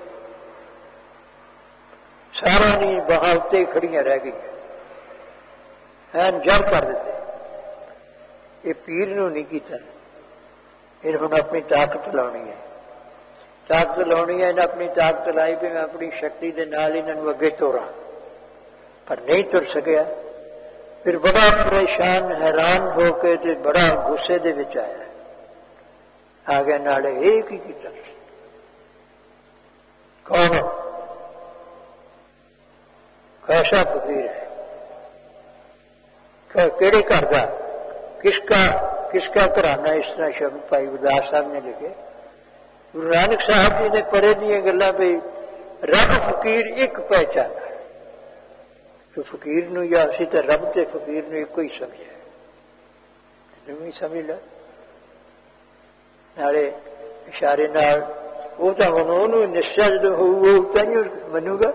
ਸਾਰਿਆਂ ਦੀ ਬਾਹਾਂ ਉੱਤੇ ਖੜੀਆਂ ਰਹਿ ਗਈਆਂ, ਐਨ ਜੜ ਕਰ ਦਿੱਤੇ। ਇਹ ਪੀਰ ਨੂੰ ਨਹੀਂ ਕੀਤਾ, ਇਹਨੇ ਹੁਣ ਆਪਣੀ ਤਾਕਤ ਲਾਉਣੀ ਹੈ, ਤਾਕਤ ਲਾਉਣੀ ਹੈ। ਇਹਨੇ ਆਪਣੀ ਤਾਕਤ ਲਾਈ ਵੀ ਮੈਂ ਆਪਣੀ ਸ਼ਕਤੀ ਦੇ ਨਾਲ ਇਹਨਾਂ ਨੂੰ ਅੱਗੇ ਤੋਰਾਂ, ਪਰ ਨਹੀਂ ਤੁਰ ਸਕਿਆ। ਫਿਰ ਬੜਾ ਪਰੇਸ਼ਾਨ ਹੈਰਾਨ ਹੋ ਕੇ ਤੇ ਬੜਾ ਗੁੱਸੇ ਦੇ ਵਿੱਚ ਆਇਆ, ਆ ਗਿਆ ਨਾਲੇ ਇਹ ਕੀ ਕੀਤਾ? ਕੌਣ? ਕੈਸਾ ਫਕੀਰ ਹੈ, ਕਿਹੜੇ ਘਰ ਦਾ, ਕਿਸਕਾ ਕਿਸਕਾ ਘਰਾਨਾ? ਇਸ ਤਰ੍ਹਾਂ ਸ਼ਬਦ ਭਾਈ ਗੁਰਦਾਸ ਸਾਹਿਬ ਨੇ ਲਿਖੇ। गुरु नानक साहब जी ने परे दियां गल्लां भी रब फकीर एक पहचाना तो फकीर नूं या असीं तां रब ते फकीर नूं इक्को ही समझिया नहीं समझ ला नाले इशारे नाल वो तां हुण उहनूं निश्चय जदों होऊगा तां ही मनूगा।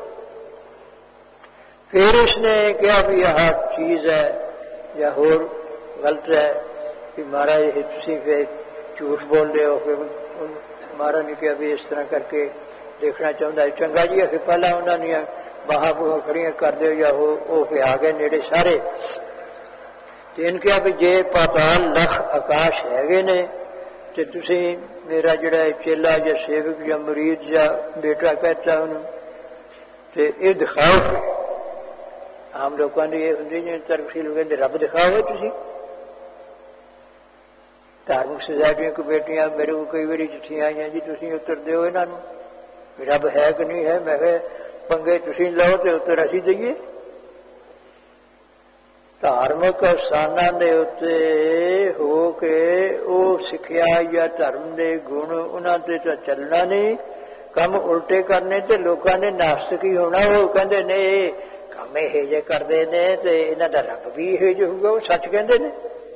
फिर उसने कहा भी यह चीज़ है या होर गलत है कि महाराज ये तुसीं फिर झूठ बोल रहे हो। फिर महाराज ने कहा भी इस तरह करके देखना चाहता है चंगा जी। फिर पहला उन्होंने बाहां बूहां खड़ियां कर दो या हो वो फिर आ गए नेड़े सारे तो इन कहा भी जे पाताल लख आकाश हैगे ने तो तुसीं मेरा जिहड़ा चेला या सेवक या मुरीद या बेटा कहता उन्होंने तो ये दिखाओ। आम लोगों की यह होंगी जिन्हें तरकशील कहते रब दिखाओ तुसीं। धार्मिक सोसायटियों को बेटियां मेरे को कई बार चिट्ठियां आईयां जी तुसीं उत्तर दो इन्हों रब है कि नहीं है। मैं कहा पंगे तुसीं लो तो उत्तर असीं दईए। धार्मिक स्थानां दे उत्ते हो के वो सिक्ख्या या धर्म के गुण उन्हां ते तां चलना नहीं काम उल्टे करने ते लोगों ने नास्तिक ही होना। वो कहते ने काम ये जे करते हैं तो इन्हां दा रब भी ये जो होगा वो सच कहते हैं।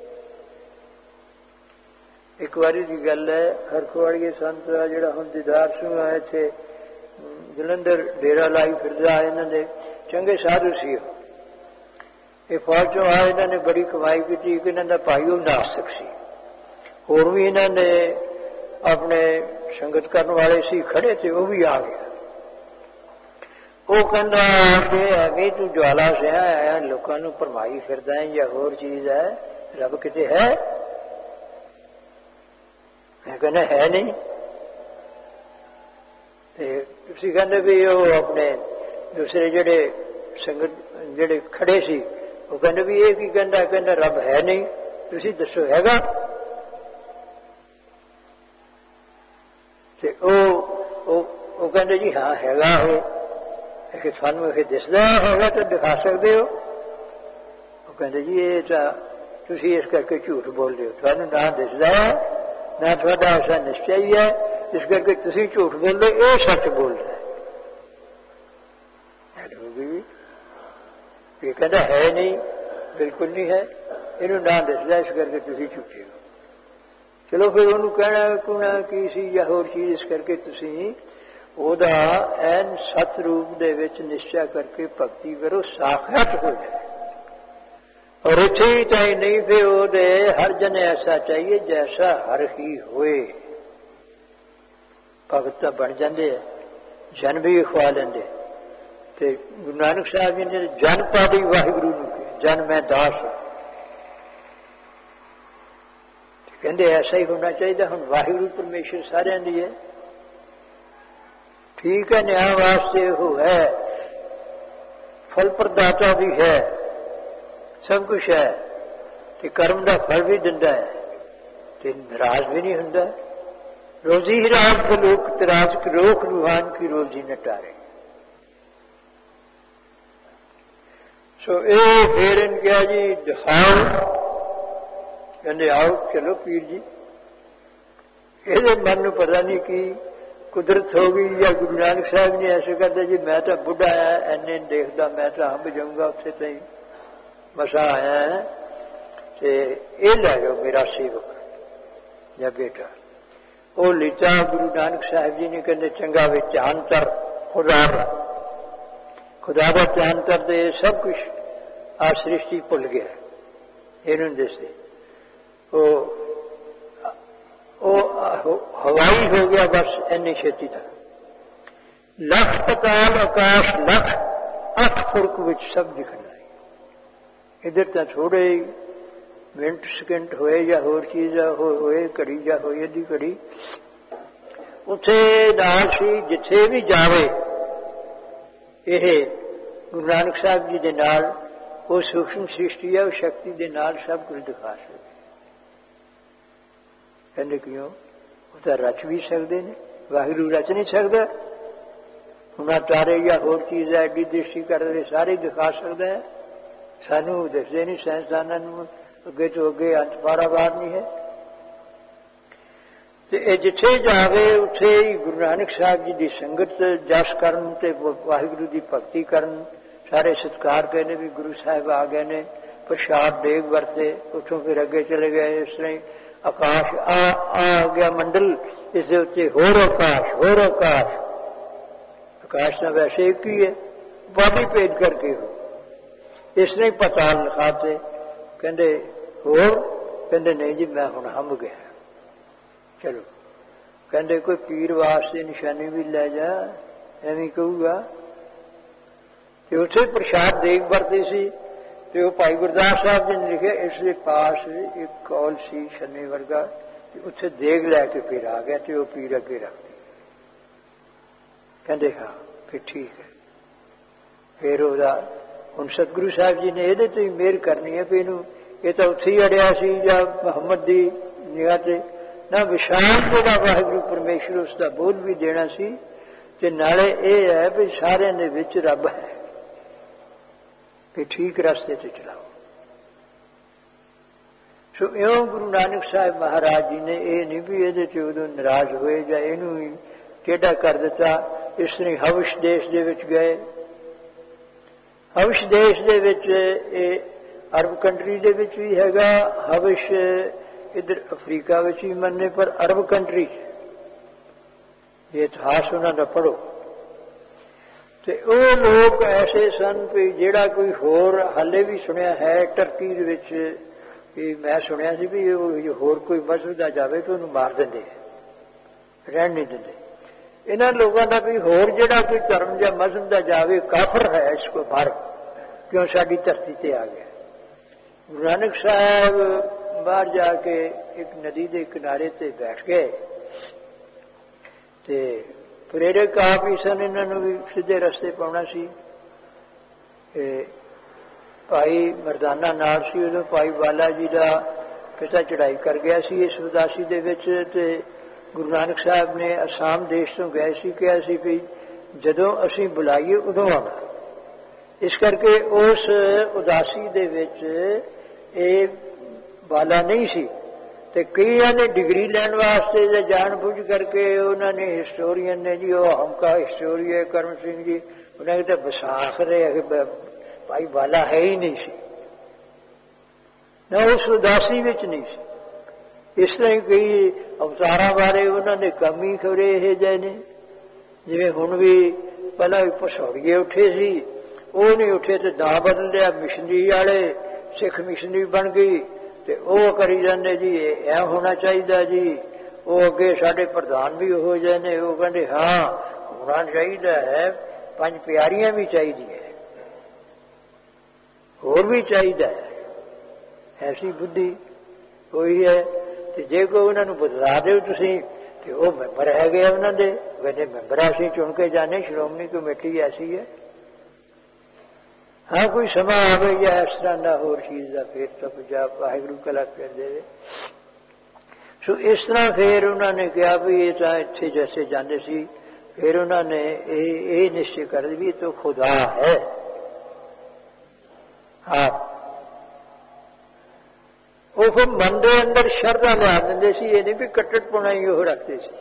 एक बारी की गल है हरखवाड़िए संत जिहड़ा हुण दीदार सिंह है इत्थे जलंधर डेरा लाई फिरदा इन्हां दे चंगे साधु सी। ये फौज चों आए इन्होंने बड़ी कमाई की। इन्हों का भाई वो नास्तिक सी होर भी इन्होंने अपने संगत करने वाले सी खड़े थे वो भी आ गया। वो कहता कि अभी तू ज्वाला से आया लोगों को भरमाई फिरदा है या होर चीज है रब किते है। मैं कहना है नहीं तुसीं कहंदे भी वो अपने दूसरे जिहड़े संगत जिहड़े खड़े सी वो कहंदे भी ये की कहंदा कहंदा रब है नहीं तुसीं दसो हैगा। ते ओ ओ कहंदे जी हाँ हैगा वो कि थानू ये दिसदा हैगा तो दिखा सकदे हो। वो कहंदे जी ये तां तुसीं इस करके झूठ बोल रहे हो थानू ना दिसदा ना थोड़ा ऐसा निश्चय ही है इस करके तुसीं झूठ बोल रहे ये सच बोल रहा है। ये कहता है नहीं बिल्कुल नहीं है इनू ना दसदा इस करके तुसीं झूठे हो। चलो फिर उन्होंने कहना कुना की सी या होर चीज इस करके तुसीं ओदा ऐन सत रूप दे विच निश्चय करके भगती करो साक्षात हो जाए। और इत्थे ही ताई नहीं फिर ओदे हर जन ऐसा चाहिए जैसा हर ही होए। भगत तां बन जाते हैं जन भी खवा लेंदे। ते गुरु नानक साहब जी ने जन पादी वाहिगुरु नूं कहा जन मैं दास हूं। कहते ऐसा ही होना चाहिए। हुण वाहिगुरु परमेश्वर सारियां दी है ठीक है न्याय वास्ते वो है फल प्रदाता भी है सब कुछ है ते कर्म का फल भी दिंदा है ते नाराज भी नहीं हुंदा। रोजी ही राज को लोक तराज की रोक रूहान की रोजी न टारे। सो ए फिर इन क्या जी दिखाओ कहते आओ चलो पीर जी। ये मन नूं पता नहीं की कुदरत हो गई या गुरु नानक साहब ने ऐसे करते जी मैं तो बुढ़ा आया एने देखता मैं तो हंब जाऊंगा उत्थे तई मसा आया है ते ये लै जाओ मेरा सेवक या बेटा। वो लीता गुरु नानक साहब जी ने कहते चंगा वे चांतर खुदा खुदा का चांतर दे सब कुछ आ सृष्टि भुल गया इन्हों दसते हवाई हो गया बस इन्नी छेती तक। लख पताल आकाश लख अठ फुरक विच सब दिखना है। इधर तो थोड़े मिनट सकेंड होए या होर चीज होए घड़ी या होए अद्धी घड़ी उत्थे नाल सी जिथे भी जावे यह गुरु नानक साहब जी के नाल वो सूक्ष्म सृष्टि है उस शक्ति के नाल सब कुछ दिखा सकते। कहते क्यों वो तो रच भी सकते हैं वाहिगुरू रच नहीं सकता। हुण तारे या होर चीज है एडी दृष्टि करते सारे दिखा सकता है सानू दसदे नहीं साइंसदानां नूं अगे तो अगे अंत पारावार नहीं है। ਤੇ ਇਹ ਜਿੱਥੇ ਜਾਵੇ ਉੱਥੇ ਹੀ ਗੁਰੂ ਨਾਨਕ ਸਾਹਿਬ ਜੀ ਦੀ ਸੰਗਤ ਜਸ ਕਰਨ ਤੇ ਵਾਹਿਗੁਰੂ ਦੀ ਭਗਤੀ ਕਰਨ। ਸਾਰੇ ਸਤਿਕਾਰ ਗਏ ਨੇ ਵੀ ਗੁਰੂ ਸਾਹਿਬ ਆ ਗਏ ਨੇ, ਪ੍ਰਸ਼ਾਦ ਦੇਗ ਵਰਤੇ। ਉੱਥੋਂ ਫਿਰ ਅੱਗੇ ਚਲੇ ਗਏ। ਇਸ ਤਰ੍ਹਾਂ ਹੀ ਆਕਾਸ਼ ਆ ਆ ਗਿਆ ਮੰਡਲ, ਇਸ ਦੇ ਉੱਤੇ ਹੋਰ ਆਕਾਸ਼ ਹੋਰ ਆਕਾਸ਼। ਆਕਾਸ਼ ਤਾਂ ਵੈਸੇ ਇੱਕ ਹੀ ਹੈ, ਬਾਡੀ ਭੇਦ ਕਰਕੇ ਹੋ। ਇਸ ਤਰ੍ਹਾਂ ਹੀ ਪਤਾਲ ਲਿਖਾਤੇ। ਕਹਿੰਦੇ ਹੋਰ? ਕਹਿੰਦੇ ਨਹੀਂ ਜੀ ਮੈਂ ਹੁਣ ਹੰਭ ਗਿਆ। ਚਲੋ ਕਹਿੰਦੇ ਕੋਈ ਪੀਰ ਵਾਸਤੇ ਨਿਸ਼ਾਨੀ ਵੀ ਲੈ ਜਾ, ਐਵੇਂ ਕਹੂਗਾ। ਤੇ ਉੱਥੇ ਪ੍ਰਸ਼ਾਦ ਦੇਗ ਵਰਤੇ ਸੀ। ਤੇ ਉਹ ਭਾਈ ਗੁਰਦਾਸ ਸਾਹਿਬ ਜੀ ਨੇ ਲਿਖਿਆ, ਇਸ ਦੇ ਪਾਸ ਇੱਕ ਕੌਲ ਸੀ ਛੰਨੇ ਵਰਗਾ, ਤੇ ਉੱਥੇ ਦੇਗ ਲੈ ਕੇ ਫਿਰ ਆ ਗਿਆ ਤੇ ਉਹ ਪੀਰ ਅੱਗੇ ਰੱਖ ਦਿੱਤੀ। ਕਹਿੰਦੇ ਹਾਂ ਫਿਰ ਠੀਕ ਹੈ। ਫਿਰ ਉਹਦਾ ਹੁਣ ਸਤਿਗੁਰੂ ਸਾਹਿਬ ਜੀ ਨੇ ਇਹਦੇ ਤੇ ਹੀ ਮਿਹਰ ਕਰਨੀ ਹੈ ਵੀ ਇਹਨੂੰ, ਇਹ ਤਾਂ ਉੱਥੇ ਹੀ ਅੜਿਆ ਸੀ ਜਾਂ ਮੁਹੰਮਦ ਦੀ ਨਿਗਾਹ ਤੇ ਨਾ ਵਿਸ਼ਾਲ ਜਿਹੜਾ ਵਾਹਿਗੁਰੂ ਪਰਮੇਸ਼ਰ ਉਸ ਦਾ ਬੋਧ ਵੀ ਦੇਣਾ ਸੀ। ਤੇ ਨਾਲੇ ਇਹ ਹੈ ਵੀ ਸਾਰਿਆਂ ਦੇ ਵਿੱਚ ਰੱਬ ਹੈ, ਕਿ ਠੀਕ ਰਸਤੇ ਤੇ ਚਲਾਓ। ਸੋ ਇਉਂ ਗੁਰੂ ਨਾਨਕ ਸਾਹਿਬ ਮਹਾਰਾਜ ਜੀ ਨੇ ਇਹ ਨਹੀਂ ਵੀ ਇਹਦੇ ਤੇ ਉਦੋਂ ਨਾਰਾਜ਼ ਹੋਏ ਜਾਂ ਇਹਨੂੰ ਹੀ ਟੇਢਾ ਕਰ ਦਿੱਤਾ। ਇਸ ਤਰ੍ਹਾਂ ਹਵਸ਼ ਦੇਸ਼ ਦੇ ਵਿੱਚ ਗਏ। ਹਵਸ਼ ਦੇਸ਼ ਦੇ ਵਿੱਚ ਇਹ ਅਰਬ ਕੰਟਰੀ ਦੇ ਵਿੱਚ ਵੀ ਹੈਗਾ, ਹਵਸ਼ ਇੱਧਰ ਅਫਰੀਕਾ ਵਿੱਚ ਵੀ ਮੰਨੇ, ਪਰ ਅਰਬ ਕੰਟਰੀ ਇਹ ਇਤਿਹਾਸ ਉਹਨਾਂ ਦਾ ਪੜ੍ਹੋ। ਤੇ ਉਹ ਲੋਕ ਐਸੇ ਸਨ ਵੀ ਜਿਹੜਾ ਕੋਈ ਹੋਰ ਹਾਲੇ ਵੀ ਸੁਣਿਆ ਹੈ ਟਰਕੀ ਦੇ ਵਿੱਚ, ਵੀ ਮੈਂ ਸੁਣਿਆ ਸੀ ਵੀ ਉਹ ਹੋਰ ਕੋਈ ਮਜ਼ਹਬ ਦਾ ਜਾਵੇ ਤਾਂ ਉਹਨੂੰ ਮਾਰ ਦਿੰਦੇ, ਰਹਿਣ ਨਹੀਂ ਦਿੰਦੇ। ਇਹਨਾਂ ਲੋਕਾਂ ਦਾ ਵੀ ਹੋਰ ਜਿਹੜਾ ਕੋਈ ਧਰਮ ਜਾਂ ਮਜ਼ਹਬ ਦਾ ਜਾਵੇ ਕਾਫਰ ਹੈ, ਇਸ ਕੋ ਬਾਹਰ ਕਿਉਂ ਸਾਡੀ ਧਰਤੀ ਤੇ ਆ ਗਿਆ। ਗੁਰੂ ਨਾਨਕ ਸਾਹਿਬ ਬਾਹਰ ਜਾ ਕੇ ਇੱਕ ਨਦੀ ਦੇ ਕਿਨਾਰੇ ਤੇ ਬੈਠ ਗਏ ਤੇ ਪ੍ਰੇਰਕ ਆਪ ਹੀ ਸਨ, ਇਹਨਾਂ ਨੂੰ ਵੀ ਸਿੱਧੇ ਰਸਤੇ ਪਾਉਣਾ ਸੀ। ਭਾਈ ਮਰਦਾਨਾ ਨਾਲ ਸੀ ਉਦੋਂ, ਭਾਈ ਬਾਲਾ ਜੀ ਦਾ ਪਿਤਾ ਚੜ੍ਹਾਈ ਕਰ ਗਿਆ ਸੀ ਇਸ ਉਦਾਸੀ ਦੇ ਵਿੱਚ। ਤੇ ਗੁਰੂ ਨਾਨਕ ਸਾਹਿਬ ਨੇ ਅਸਾਮ ਦੇਸ਼ ਤੋਂ ਗਏ ਸੀ, ਕਿਹਾ ਸੀ ਵੀ ਜਦੋਂ ਅਸੀਂ ਬੁਲਾਈਏ ਉਦੋਂ ਆਉਣਾ। ਇਸ ਕਰਕੇ ਉਸ ਉਦਾਸੀ ਦੇ ਵਿੱਚ ਇਹ ਬਾਲਾ ਨਹੀਂ ਸੀ। ਤੇ ਕਈਆਂ ਨੇ ਡਿਗਰੀ ਲੈਣ ਵਾਸਤੇ ਜਾਂ ਜਾਣ ਬੁੱਝ ਕਰਕੇ ਉਹਨਾਂ ਨੇ ਹਿਸਟੋਰੀਅਨ ਨੇ ਜੀ, ਉਹ ਹਮਕਾ ਹਿਸਟੋਰੀਅਨ ਕਰਮ ਸਿੰਘ ਜੀ, ਉਹਨਾਂ ਨੇ ਤਾਂ ਵਿਸਾਖ ਰਹੇ ਭਾਈ ਬਾਲਾ ਹੈ ਹੀ ਨਹੀਂ ਸੀ ਨਾ, ਉਸ ਉਦਾਸੀ ਵਿੱਚ ਨਹੀਂ ਸੀ। ਇਸ ਤਰ੍ਹਾਂ ਹੀ ਕਈ ਅਵਤਾਰਾਂ ਬਾਰੇ ਉਹਨਾਂ ਨੇ ਕੰਮ ਹੀ ਖਬਰੇ ਇਹ ਜਿਹੇ ਨੇ। ਜਿਵੇਂ ਹੁਣ ਵੀ ਪਹਿਲਾਂ ਪਸੌੜੀਏ ਉੱਠੇ ਸੀ, ਉਹ ਨਹੀਂ ਉੱਠੇ ਤੇ ਨਾਂ ਬਦਲ ਲਿਆ, ਮਿਸ਼ਨਰੀ ਵਾਲੇ ਸਿੱਖ ਮਿਸ਼ਨਰੀ ਬਣ ਗਈ। ਤੇ ਉਹ ਕਰੀ ਜਾਂਦੇ ਜੀ ਇਹ ਹੋਣਾ ਚਾਹੀਦਾ ਜੀ। ਉਹ ਅੱਗੇ ਸਾਡੇ ਪ੍ਰਧਾਨ ਵੀ ਹੋ ਜਾਏ ਨੇ, ਉਹ ਕਹਿੰਦੇ ਹਾਂ ਹੋਣਾ ਚਾਹੀਦਾ ਹੈ, ਪੰਜ ਪਿਆਰੀਆਂ ਵੀ ਚਾਹੀਦੀਆਂ, ਹੋਰ ਵੀ ਚਾਹੀਦਾ ਹੈ। ਐਸੀ ਬੁੱਧੀ ਹੋਈ ਹੈ। ਤੇ ਜੇ ਕੋਈ ਉਹਨਾਂ ਨੂੰ ਬਦਲਾ ਦਿਓ ਤੁਸੀਂ, ਤੇ ਉਹ ਮੈਂਬਰ ਹੈਗੇ ਉਹਨਾਂ ਦੇ, ਕਹਿੰਦੇ ਮੈਂਬਰ ਅਸੀਂ ਚੁਣ ਕੇ ਜਾਣੇ, ਸ਼੍ਰੋਮਣੀ ਕਮੇਟੀ ਐਸੀ ਹੈ। ਹਾਂ ਕੋਈ ਸਮਾਂ ਆਵੇ ਜਾਂ ਇਸ ਤਰ੍ਹਾਂ ਦਾ ਹੋਰ ਚੀਜ਼ ਦਾ, ਫਿਰ ਤਾਂ ਪੰਜਾਬ ਵਾਹਿਗੁਰੂ ਕਲਾ ਕਰ ਦੇਵੇ। ਸੋ ਇਸ ਤਰ੍ਹਾਂ ਫਿਰ ਉਹਨਾਂ ਨੇ ਕਿਹਾ ਵੀ ਇਹ ਤਾਂ ਇੱਥੇ ਜੈਸੇ ਜਾਂਦੇ ਸੀ। ਫਿਰ ਉਹਨਾਂ ਨੇ ਇਹ ਇਹ ਨਿਸ਼ਚੈ ਕਰ ਲਿਆ ਵੀ ਇਹ ਤਾਂ ਖੁਦਾ ਹੈ। ਹਾਂ ਉਹ ਫਿਰ ਮਨ ਦੇ ਅੰਦਰ ਸ਼ਰਧਾ ਲਿਆ ਦਿੰਦੇ ਸੀ, ਇਹ ਨਹੀਂ ਵੀ ਕੱਟੜਪੁਣਾ ਹੀ ਉਹ ਰੱਖਦੇ ਸੀ।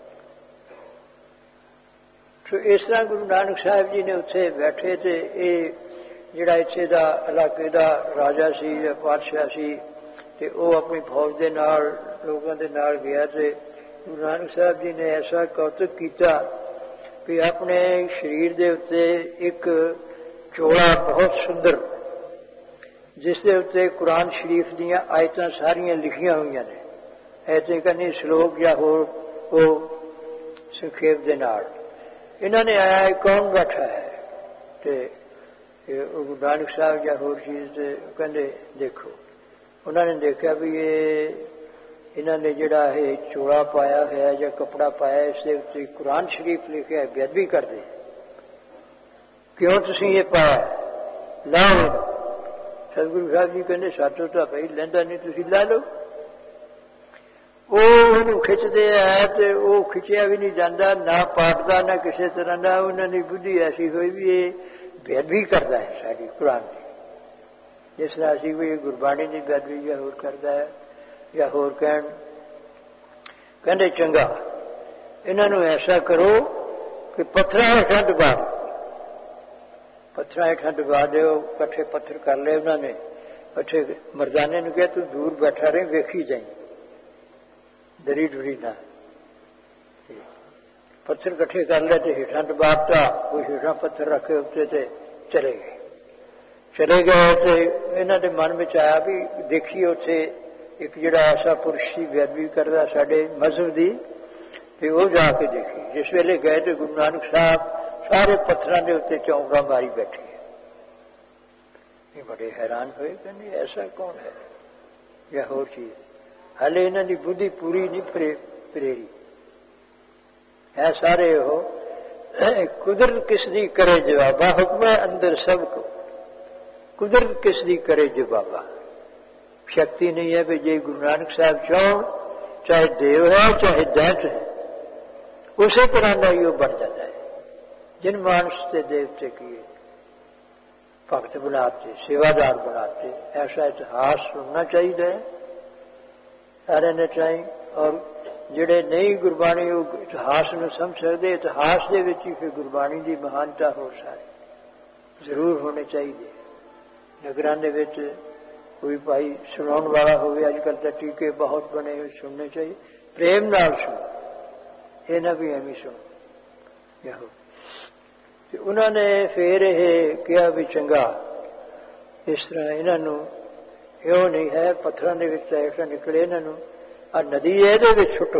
ਸੋ ਇਸ ਤਰ੍ਹਾਂ ਗੁਰੂ ਨਾਨਕ ਸਾਹਿਬ ਜੀ ਨੇ ਉੱਥੇ ਬੈਠੇ ਤੇ ਇਹ ਜਿਹੜਾ ਇੱਥੇ ਦਾ ਇਲਾਕੇ ਦਾ ਰਾਜਾ ਸੀ ਜਾਂ ਪਾਤਸ਼ਾਹ ਸੀ, ਤੇ ਉਹ ਆਪਣੀ ਫੌਜ ਦੇ ਨਾਲ ਲੋਕਾਂ ਦੇ ਨਾਲ ਗਿਆ। ਤੇ ਗੁਰੂ ਨਾਨਕ ਸਾਹਿਬ ਜੀ ਨੇ ਐਸਾ ਕੌਤਕ ਕੀਤਾ ਵੀ ਆਪਣੇ ਸਰੀਰ ਦੇ ਉੱਤੇ ਇੱਕ ਚੋਲਾ ਬਹੁਤ ਸੁੰਦਰ, ਜਿਸ ਦੇ ਉੱਤੇ ਕੁਰਾਨ ਸ਼ਰੀਫ ਦੀਆਂ ਆਇਤਾਂ ਸਾਰੀਆਂ ਲਿਖੀਆਂ ਹੋਈਆਂ ਨੇ, ਐਸੇ ਕਹਿੰਦੇ ਸ਼ਲੋਕ ਜਾਂ ਹੋਰ ਉਹ ਸੰਖੇਪ ਦੇ ਨਾਲ। ਇਹਨਾਂ ਨੇ ਆਇਆ ਕੌਣ ਬੈਠਾ ਹੈ, ਤੇ ਉਹ ਗੁਰੂ ਨਾਨਕ ਸਾਹਿਬ ਜਾਂ ਹੋਰ ਚੀਜ਼ ਤੇ ਕਹਿੰਦੇ ਦੇਖੋ। ਉਹਨਾਂ ਨੇ ਦੇਖਿਆ ਵੀ ਇਹ ਇਹਨਾਂ ਨੇ ਜਿਹੜਾ ਇਹ ਚੋਲਾ ਪਾਇਆ ਹੋਇਆ ਜਾਂ ਕੱਪੜਾ ਪਾਇਆ, ਇਸ ਦੇ ਉੱਤੇ ਕੁਰਾਨ ਸ਼ਰੀਫ ਲਿਖਿਆ, ਬੇਅਦਬੀ ਕਰਦੇ, ਕਿਉਂ ਤੁਸੀਂ ਇਹ ਪਾਇਆ, ਲਾਓ। ਸਤਿਗੁਰੂ ਸਾਹਿਬ ਜੀ ਕਹਿੰਦੇ ਸਾਤੋਂ ਤਾਂ ਭਾਈ ਲੈਂਦਾ ਨਹੀਂ, ਤੁਸੀਂ ਲੈ ਲਓ। ਉਹ ਉਹਨੂੰ ਖਿੱਚਦੇ ਆ ਤੇ ਉਹ ਖਿੱਚਿਆ ਵੀ ਨਹੀਂ ਜਾਂਦਾ, ਨਾ ਪਾਟਦਾ ਨਾ ਕਿਸੇ ਤਰ੍ਹਾਂ ਦਾ। ਉਹਨਾਂ ਦੀ ਬੁੱਧੀ ਐਸੀ ਹੋਈ ਵੀ ਇਹ ਬੇਅਦਬੀ ਕਰਦਾ ਹੈ ਸਾਡੀ ਕੁਰਾਨ ਦੀ, ਜਿਸ ਤਰ੍ਹਾਂ ਅਸੀਂ ਵੀ ਗੁਰਬਾਣੀ ਦੀ ਬੇਅਦਬੀ ਜਾਂ ਹੋਰ ਕਰਦਾ ਹੈ ਜਾਂ ਹੋਰ ਕਹਿਣ। कहते चंगा इन्हों ऐसा करो कि पत्थर हेठा डबा दो, पत्थर हेठा डबा दो, कट्ठे पत्थर कर ले उन्होंने। कट्ठे मरदाने ने कहा तू दूर बैठा रहे, वेखी जाई, डरी डुरी ना। पत्थर कट्ठे कर ले तो हेठा डबाता, कोई हेठा पत्थर रखे उत्ते ते चले गए। चले गए तो इन्हों के मन में आया भी देखिए उत्थे एक जिहड़ा ऐसा पुरुष सी बेअदबी करदा साडे मजहब की, तो वह जाके देखी। जिस वेले गए तो गुरु नानक साहब सारे पत्थरों के उत्ते चौंका मारी बैठे। ये बड़े हैरान हुए, कहते ऐसा कौन है या होर चीज। हाले इन्हों की बुद्धि पूरी नहीं प्रेरी है। सारे हो कुदरत किसदी करे जवाबा, हुक्म अंदर सबको कुदरत किसदी करे जवाबा। शक्ति नहीं है भी जे गुरु नानक साहब चाहो, चाहे देव है चाहे दैत है, उसी तरह का ही बन जाता है। जिन मानस से देवते किए, भगत बनाते, सेवादार बनाते, ऐसा इतिहास सुनना चाहिए सारे ने चाहिए। और जिहड़े नहीं गुरबाणी इतिहास में समझ सकते, इतिहास के विच ही फिर गुरबाणी की महानता हो सारी जरूर होने चाहिए। नगरां दे विच कोई भाई सुनाने वाला हो, अजकल तो टीके बहुत बने हुए, सुनने चाहिए, प्रेम नाल सुनो, ये ना भी एवं सुनो। उन्होंने फिर यह कहा भी चंगा इस तरह इन्हों यो नहीं है, पत्थरों के हेठ निकले इन्हों आ नदी है ये सुटो,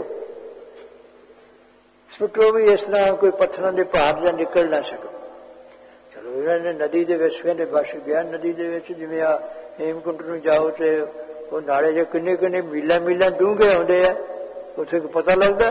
सुटो भी इस तरह कोई पत्थरों के भार या निकल ना सको। चलो इन्होंने नदी के कहते बस गया। नदी के जिमें आ हेमकुंड में जाओ तो वो नाले जो किन्ने किन्ने मीलों मीलों डूंघे आते हैं, उसे पता लगता।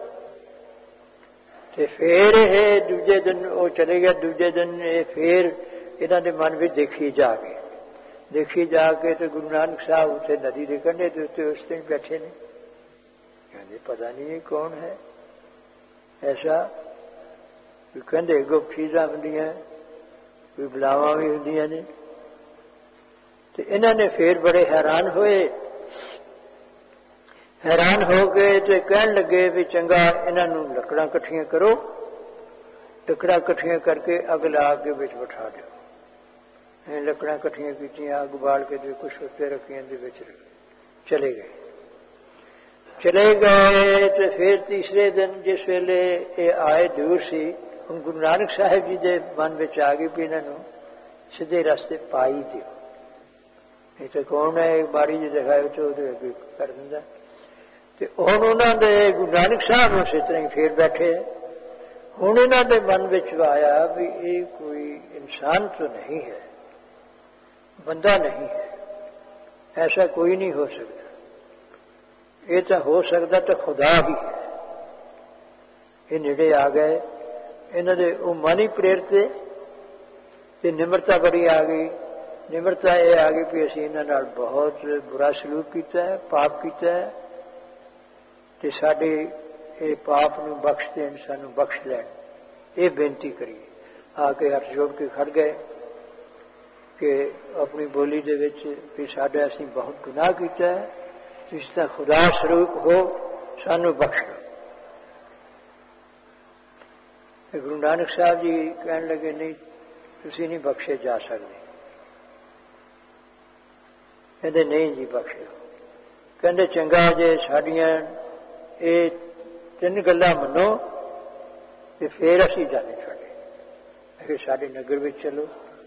तो फिर ये दूजे दिन वो चले गया। दूजे दिन ये फिर इन्हों के मन में देखी जाके देखी जाके तो गुरु नानक साहब उसे नदी के कंढे के उत्ते उस दिन बैठे ने। कहते पता नहीं ये कौन है ऐसा। कहते गुप्त चीज़ां होंदियां, कोई बलावां भी होंदियां ने। तो इन्होंने फिर बड़े हैरान हुए, हैरान हो गए तो कहन लगे भी चंगा इन्हों लकड़ां कट्ठियां करो, लकड़ां कट्ठियां करके अग ला के बिच बिठा दो। लकड़ां कट्ठियां कीतियां, अग बाल के कुछ उत्ते रखियां, चले गए। चले गए तो फिर तीसरे दिन जिस वेले ये आए दूर सी, हम गुरु नानक साहब जी के मन में आ गई भी इन्हों सीधे रास्ते पाई दो। नहीं तो कौन है बारी जी दिखाए तो अगे कर दिंदा। तो हुण उन्होंने गुरु नानक साहब उस तरह ही फिर बैठे। हुण इन्हों के मन में आया भी ये कोई इंसान तो नहीं है, बंदा नहीं है, ऐसा कोई नहीं हो सकता। ये तो हो सकता तो खुदा ही है। ये नेड़े आ गए, इन्होंने वो मन ही प्रेरते ते निमरता बड़ी आ गई। निमरता ये आ गई भी असीं इन्हां नाल बहुत बुरा सलूक किया है, पाप किया है, ते साडे ये पाप नूं बख्श देण, सानूं बख्श लैण, ये बेनती करिए। आके हथ जोड़ के खड़ गए कि अपनी बोली दे विच भी साडा असीं बहुत गुनाह किया है, जिस तरह खुदा स्वरूप हो सानू बख्श लो। गुरु नानक साहब जी कहन लगे नहीं तुसी नहीं बख्शे जा सकते। कहते नहीं जी बख्श लो। कहते चंगा जे साडियां ये तीन गल्लां मनो तो फिर असीं जाने छड्डे, फिर साडे नगर विच चलो।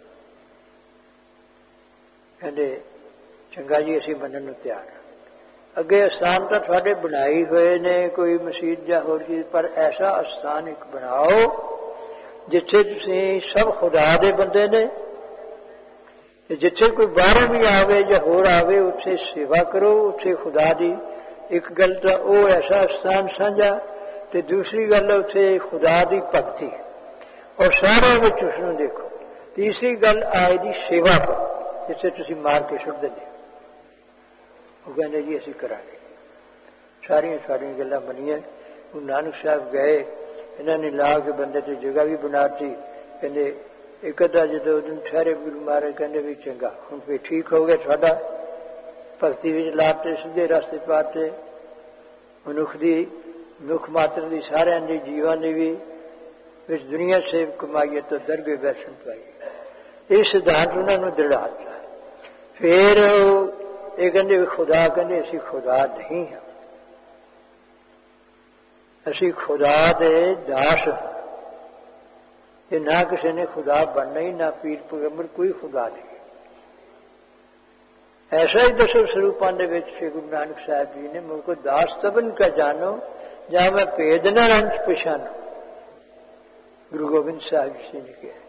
कहते चंगा जी असीं मनण नूं तैयार। अगे अस्थान तो थोड़े बनाए हुए ने, कोई मसीत या होर चीज, पर ऐसा अस्थान एक बनाओ जिथे तुसीं सब खुदा दे बंदे ने, जिथे कोई बाहरों भी आवे या होर आवे उत्थे सेवा करो, उत्थे खुदा दी। एक गल तो वो ऐसा अस्थान साझा, तो दूसरी गल उत्थे खुदा दी भगती, और सारे विच उसनूं देखो। तीसरी गल आए दी सेवा करो, जिथे तुसीं मार के सुट दिंदे। वो कहते जी असीं करांगे। सारिया सारिया गल्लां बनियां। गुरु नानक साहब गए, इन्होंने ला के बंदे तो जगह भी बनाती। कहते एक अद्धा जो दिन ठहरे गुरु महाराज कहते भी चंगा हुण फिर ठीक हो गया, थोड़ा भगती विच लाते, सीधे रास्ते पाते, मनुख की ਮੁੱਖ ਮਾਤਰ ਦੀ ਸਾਰਿਆਂ ਦੀ ਜੀਵਾਂ ਦੀ ਵੀ ਵਿੱਚ ਦੁਨੀਆ ਸੇਵ ਕਮਾਈਏ ਤੋਂ ਦਰਗੇ ਦਰਸ਼ਨ ਪਾਈਏ। ਇਹ ਸਿਧਾਂਤ ਉਹਨਾਂ ਨੂੰ ਦ੍ਰਿੜਾਤਾ। ਫਿਰ ਇਹ ਕਹਿੰਦੇ ਵੀ ਖੁਦਾ ਕਹਿੰਦੇ ਅਸੀਂ ਖੁਦਾ ਨਹੀਂ ਹਾਂ, ਅਸੀਂ ਖੁਦਾ ਦੇ ਦਾਸ ਹਾਂ। ਤੇ ਨਾ ਕਿਸੇ ਨੇ ਖੁਦਾ ਬਣਨਾ ਹੀ, ਨਾ ਪੀਰ ਪੈਗੰਬਰ, ਕੋਈ ਖੁਦਾ ਨਹੀਂ। ऐसा ही दसों स्वरूपों के विच श्री गुरु नानक साहब जी ने मुझको दास तबन का जानो जहाँ मैं भेद न रंज पछानो, गुरु गोबिंद साहब जी ने कहा।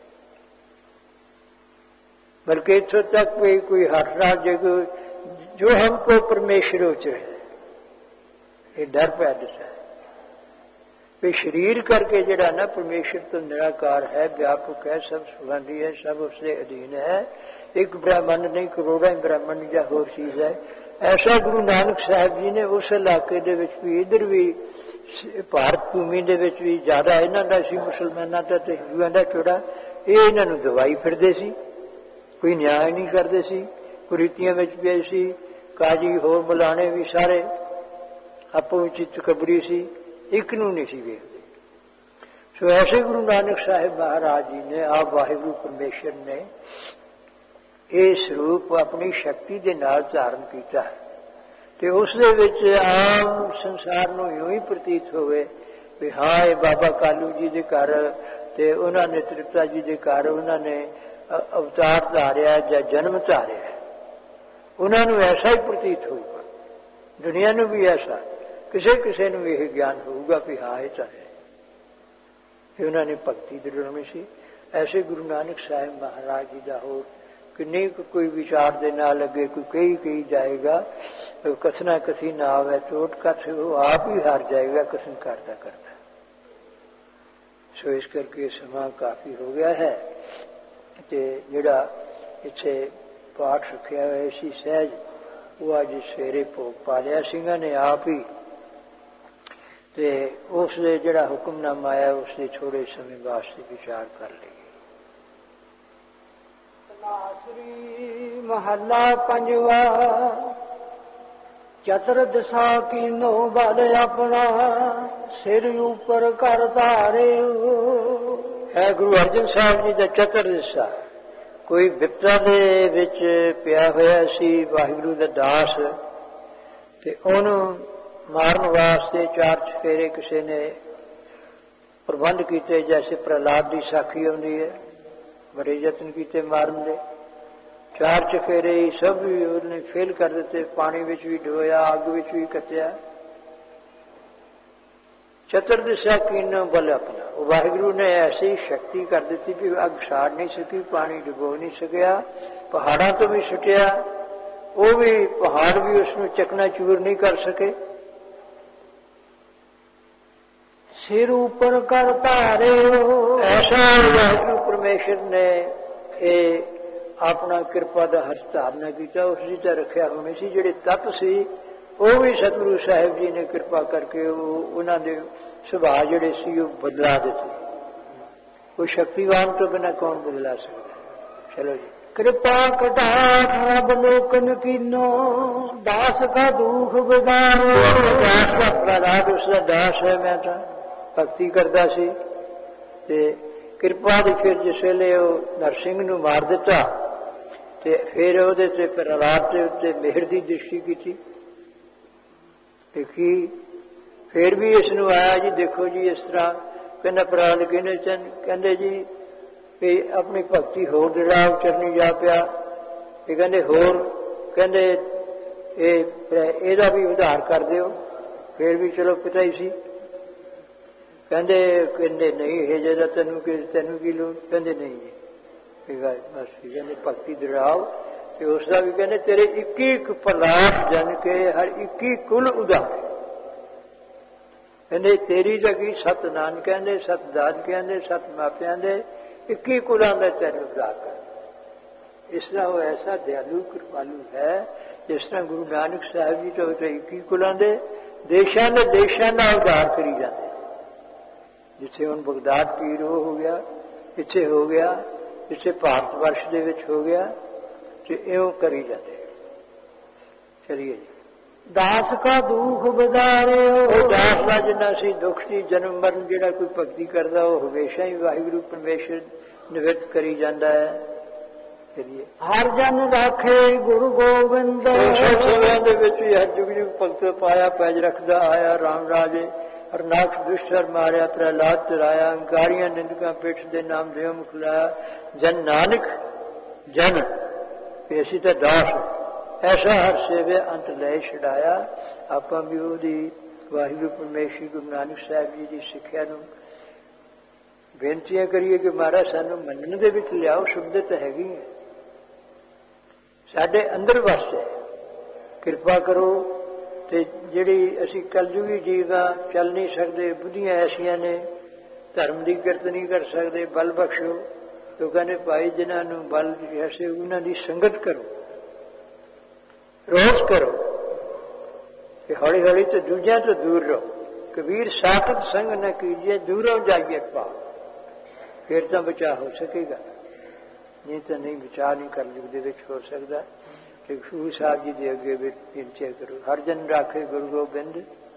बल्कि इतों तक भी कोई हर राज्य जो हमको परमेश्वर उचर है, ये डर पैदा है भी शरीर करके जड़ा ना परमेश्वर तो निराकार है, व्यापक है, सब सुगंधी है, सब उसके अधीन है। एक ब्राह्मण नहीं, करोड़ों ब्राह्मण या होर चीज है। ऐसा गुरु नानक साहब जी ने उस इलाके दे विच भी, इधर भी भारत भूमि दे विच भी ज्यादा इन्हां दा सी, मुसलमानां दा ते हिंदुआं दा चोड़ा, ये इन्हां नूं दवाई फिरदे सी, कोई न्याय नहीं करदे सी। कुरीतियां विच भी सी, काजी होर मलाने भी सारे आपो विच तकबरी सी, एक नूं नहीं सी वेखदे। सो ऐसे गुरु नानक साहिब महाराज जी ने, आप वाहिगुरु परमेश्वर ने ਇਹ ਸਰੂਪ ਆਪਣੀ ਸ਼ਕਤੀ ਦੇ ਨਾਲ ਧਾਰਨ ਕੀਤਾ ਤੇ ਉਸ ਦੇ ਵਿੱਚ ਆਮ ਸੰਸਾਰ ਨੂੰ ਇਉਂ ਹੀ ਪ੍ਰਤੀਤ ਹੋਵੇ ਵੀ ਹਾਂ ਇਹ ਬਾਬਾ ਕਾਲੂ ਜੀ ਦੇ ਘਰ ਤੇ ਉਹਨਾਂ ਨੇ ਤ੍ਰਿਪਤਾ ਜੀ ਦੇ ਘਰ ਉਹਨਾਂ ਨੇ ਅਵਤਾਰ ਧਾਰਿਆ ਜਾਂ ਜਨਮ ਧਾਰਿਆ, ਉਹਨਾਂ ਨੂੰ ਐਸਾ ਹੀ ਪ੍ਰਤੀਤ ਹੋਊਗਾ। ਦੁਨੀਆ ਨੂੰ ਵੀ ਐਸਾ, ਕਿਸੇ ਕਿਸੇ ਨੂੰ ਇਹ ਗਿਆਨ ਹੋਊਗਾ ਵੀ ਹਾਂ ਇਹ ਤਾਂ ਹੈ। ਇਹ ਉਹਨਾਂ ਨੇ ਭਗਤੀ ਦ੍ਰਿੜਾਉਣੀ ਸੀ। ਐਸੇ ਗੁਰੂ ਨਾਨਕ ਸਾਹਿਬ ਮਹਾਰਾਜ ਜੀ ਦਾ ਹੋਰ किन्नी कोई विचार दे ना लगे, कोई कही कही जाएगा, कथना कथी ना आवे, चोट कथ वो आप ही हार जाएगा कथन करता करता। सो इस करके समा काफी हो गया है ते जिहड़ा इत्थे पाठ रखिया हुआ सी सहज, वो अज सवेरे भोग पा लिया सिंघां ने आप ही ते उसदे जिहड़ा हुक्मनामा आया उसदे थोड़े समय वास्ते विचार कर लईए। श्री महला पंजवा। चतर दिशा कीनो बल अपना, सिर ऊपर कर धारे। है गुरु अर्जन साहब जी का चतर दिशा। कोई विपता दे विच पिया होया सी वाहिगुरु दा दास, ते ओनूं मारन वास्ते चार चफेरे किसी ने प्रबंध किए। जैसे प्रहलाद की साखी आउंदी है, बड़े यत्न किए मारन दे, चार चफेरे सब भी उन्हें फेल कर दिते, पानी विच भी डोया, अग विच भी कत्या। चतर दिशा कीनो बल अपना, वाहिगुरु ने ऐसी शक्ति कर दी भी अग साड़ नहीं सकी, पानी डुबो नहीं सकिया, पहाड़ों तो भी सुटिया, वो भी पहाड़ भी उसमें चकनाचूर नहीं कर सके। सिर ऊपर कर धारे। ऐसा वाहिगुरु परमेश्वर ने ये अपना कृपा का हर्ष धारना किया। उसकी तो रखिया होनी सी, जिहड़े तत्त सी वो भी सतगुरु साहिब जी ने कृपा करके उन्होंने सुभाव जिहड़े सी वो बदला दिते। कोई शक्तिवान तो बिना कौन बदला सकता। चलो जी। कृपा कटाक्ष रब लोकन कीनो, दास का दुख बिदारो। दास का प्रहलाद उसका दास है। मैं तो भक्ति करता सी ते कृपा दी फिर जिस वेले नरसिंह नूं मार दिता ते फिर उहदे ते प्रहलाद दे उत्ते मेहर दी दृष्टि की। देखी फिर भी इस नूं आया जी, देखो जी इस तरह कहना प्रहलाद कहने कहंदे जी भी अपनी भगती होर जिहड़ा उचरनी जा पिया। ये कहंदे होर कहंदे इहदा भी उधार कर दिओ। फिर भी चलो पिता ही सी। कहंदे कहंदे नहीं है जरा तेनू कि तेनू की लोड़। कहंदे नहीं जी बस कहते भगती दृढ़ाओ। तो उसका भी कहते तेरे इक्की एक प्रहलाद जन के हर इक्की कुल उधार। कहते तेरी जगी सत नानक कहते, सत दाद कहते, सत मापिया दे इक्की कुलों का तेन उधार कर। इस तरह वो ऐसा दयालु कृपालु है जिस तरह गुरु नानक साहब जी तो इक्की कुलों के देशों के देशों का उधार करी जाते। जिथे हुण बगदाद पीर वो हो गया, इत्थे हो गया, इसे भारत वर्ष दे विच हो गया, तो इउं करी जाते। चलिए जी। ਦਾਸ ਕਾ ਦੁਖ ਬਦਾਰਿਓ। ਉਹ ਦਾਸ ਦਾ ਜਿੰਨਾ ਸੀ ਦੁੱਖ ਸੀ ਜਨਮ ਮਰਨ, ਜਿਹੜਾ ਕੋਈ ਭਗਤੀ ਕਰਦਾ ਉਹ ਹਮੇਸ਼ਾ ਹੀ ਵਾਹਿਗੁਰੂ ਪਰਮੇਸ਼ਰ ਨਿਵਰਤ ਕਰੀ ਜਾਂਦਾ ਹੈ। ਹਰ ਜਨ ਰਾਖੇ ਗੁਰੂ ਗੋਬਿੰਦ। ਸਮਿਆਂ ਦੇ ਵਿੱਚ ਵੀ ਹਰ ਜੁਗ ਜੁਗ ਭਗਤ ਪਾਇਆ ਪੈਜ ਰੱਖਦਾ ਆਇਆ। ਰਾਮ ਰਾਜੇ ਹਰਨਾਕਸ਼ ਦੁਸ਼ਟਰ ਮਾਰਿਆ, ਪ੍ਰਹਿਲਾਦ ਤਰਾਇਆ, ਅੰਕਾਰੀਆਂ ਨਿੰਦਕਾਂ ਪਿੱਠ ਦੇ ਨਾਮ ਦੇਵ ਮੁਖਲਾਇਆ। ਜਨ ਨਾਨਕ ਜਨ ਵੀ ਅਸੀਂ ਤਾਂ ਦਾਸ, ਐਸਾ ਹਰ ਸੇਵੇ ਅੰਤ ਲੈ ਛਡਾਇਆ। ਆਪਾਂ ਵੀ ਉਹਦੀ ਵਾਹਿਗੁਰੂ ਪਰਮੇਸ਼ਰ ਗੁਰੂ ਨਾਨਕ ਸਾਹਿਬ ਜੀ ਦੀ ਸਿੱਖਿਆ ਨੂੰ ਬੇਨਤੀਆਂ ਕਰੀਏ ਕਿ ਮਹਾਰਾਜ ਸਾਨੂੰ ਮੰਨਣ ਦੇ ਵਿੱਚ ਲਿਆਓ। ਸ਼ਬਦ ਤਾਂ ਹੈਗੀ ਹੈ, ਸਾਡੇ ਅੰਦਰ ਵਸਦੇ, ਕਿਰਪਾ ਕਰੋ। ਤੇ ਜਿਹੜੀ ਅਸੀਂ ਕਲਯੁਗੀ ਜੀਵ ਆ, ਚੱਲ ਨਹੀਂ ਸਕਦੇ, ਬੁੱਧੀਆਂ ਐਸੀਆਂ ਨੇ, ਧਰਮ ਦੀ ਕਿਰਤ ਨਹੀਂ ਕਰ ਸਕਦੇ, ਬਲ ਬਖਸ਼ੋ। ਲੋਕਾਂ ਨੇ ਭਾਈ ਜਿਨ੍ਹਾਂ ਨੂੰ ਬਲ ਐਸੇ ਉਹਨਾਂ ਦੀ ਸੰਗਤ ਕਰੋ, ਰੋਜ਼ ਕਰੋ, ਕਿ ਹੌਲੀ ਹੌਲੀ ਤੇ ਦੂਜਿਆਂ ਤੋਂ ਦੂਰ ਰਹੋ। ਕਬੀਰ ਸਾਖਤ ਸੰਗ ਨਾ ਕੀਜੀਏ, ਦੂਰੋਂ ਜਾਈਏ ਪਾ, ਫਿਰ ਤਾਂ ਬਚਾਅ ਹੋ ਸਕੇਗਾ, ਨਹੀਂ ਤਾਂ ਨਹੀਂ। ਬਚਾਅ ਨਹੀਂ ਕਲਯੁਗ ਦੇ ਵਿੱਚ ਹੋ ਸਕਦਾ। ਤੇ ਗੁਰੂ ਸਾਹਿਬ ਜੀ ਦੇ ਅੱਗੇ ਬੇਨਤੀ ਕਰੋ, ਹਰ ਜਨ ਰਾਖੇ ਗੁਰੂ ਗੋਬਿੰਦ।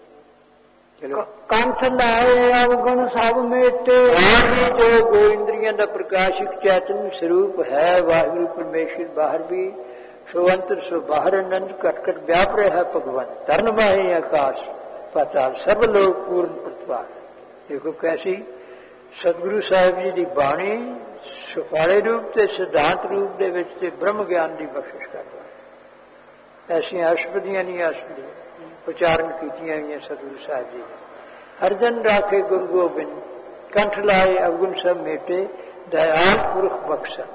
ਚਲੋ ਕੰਠ ਲਾਏ ਅਵਗੁਣ ਸਭ ਮੇਟੇ। ਜੋ ਗੋ ਇੰਦਰੀਆਂ ਦਾ ਪ੍ਰਕਾਸ਼ਿਕ ਚੈਤਨ ਸਰੂਪ ਹੈ ਵਾਹਿਗੁਰੂ ਪਰਮੇਸ਼ਰ, ਬਾਹਰ ਵੀ ਸੋ ਅੰਤਰ ਸੋ ਬਾਹਰ, ਅਨੰਦ ਘਟ ਘਟ ਵਿਆਪ ਰਿਹਾ ਭਗਵਾਨ। ਤਰਨ ਮਾਹੇ ਆਕਾਸ਼ ਪਾਤਾਲ, ਸਭ ਲੋਕ ਪੂਰਨ ਪ੍ਰਤਪਾਲ। ਦੇਖੋ ਕੈਸੀ ਸਤਿਗੁਰੂ ਸਾਹਿਬ ਜੀ ਦੀ ਬਾਣੀ ਸੁਫਾਲੇ ਰੂਪ ਤੇ ਸਿਧਾਂਤ ਰੂਪ ਦੇ ਵਿੱਚ ਤੇ ਬ੍ਰਹਮ ਗਿਆਨ ਦੀ ਬਖਸ਼ਿਸ਼ ਕਰਦਾ। ਐਸੀਆਂ ਅਸ਼ਪਦੀਆਂ ਨਹੀਂ ਅਸ਼ਪਦੀਆਂ ਉਚਾਰਨ ਕੀਤੀਆਂ ਗਈਆਂ ਸਤਿਗੁਰੂ ਸਾਹਿਬ ਜੀ। ਹਰ ਜਨ ਰਾਖੇ ਗੁਰੂ ਗੋਬਿੰਦ, ਕੰਠ ਲਾਏ ਅਵਗੁਣ ਸਭ ਮੇਟੇ, ਦਇਆਲ ਪੁਰਖ ਬਖਸ਼ਾ।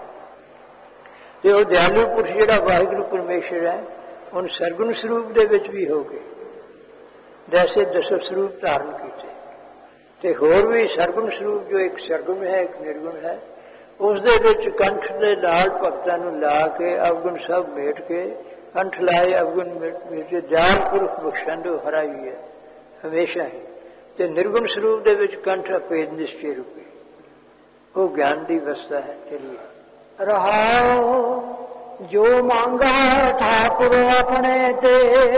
ਤੇ ਉਹ ਦਿਆਲੂ ਪੁਰਸ਼ ਜਿਹੜਾ ਵਾਹਿਗੁਰੂ ਪਰਮੇਸ਼ਰ ਹੈ, ਉਹਨ ਸਰਗੁਣ ਸਰੂਪ ਦੇ ਵਿੱਚ ਵੀ ਹੋ ਗਏ, ਦੈਸੇ ਦਸੋ ਸਰੂਪ ਧਾਰਨ ਕੀਤੇ। ਤੇ ਹੋਰ ਵੀ ਸਰਗੁਣ ਸਰੂਪ, ਜੋ ਇੱਕ ਸਰਗੁਣ ਹੈ ਇੱਕ ਨਿਰਗੁਣ ਹੈ, ਉਸ ਦੇ ਵਿੱਚ ਕੰਠ ਦੇ ਨਾਲ ਭਗਤਾਂ ਨੂੰ ਲਾ ਕੇ ਅਵਗੁਣ ਸਭ ਮੇਟ ਕੇ, ਕੰਠ ਲਾਏ ਅਵਗੁਣ ਮੇਟ, ਦਿਆਲ ਪੁਰਖ ਬਖਸ਼ੰਦ ਹਰਾ ਹੀ ਹੈ ਹਮੇਸ਼ਾ ਹੀ। ਤੇ ਨਿਰਗੁਣ ਸਰੂਪ ਦੇ ਵਿੱਚ ਕੰਠ ਅਪੇਦ ਨਿਸ਼ਚੇ ਰੂਪੇ, ਉਹ ਗਿਆਨ ਦੀ ਅਵਸਥਾ ਹੈ। ਚਲੀਏ ਰਹਾਓ ਜੋ ਮੰਗਾ ਠਾਕੁਰ ਆਪਣੇ ਤੇ,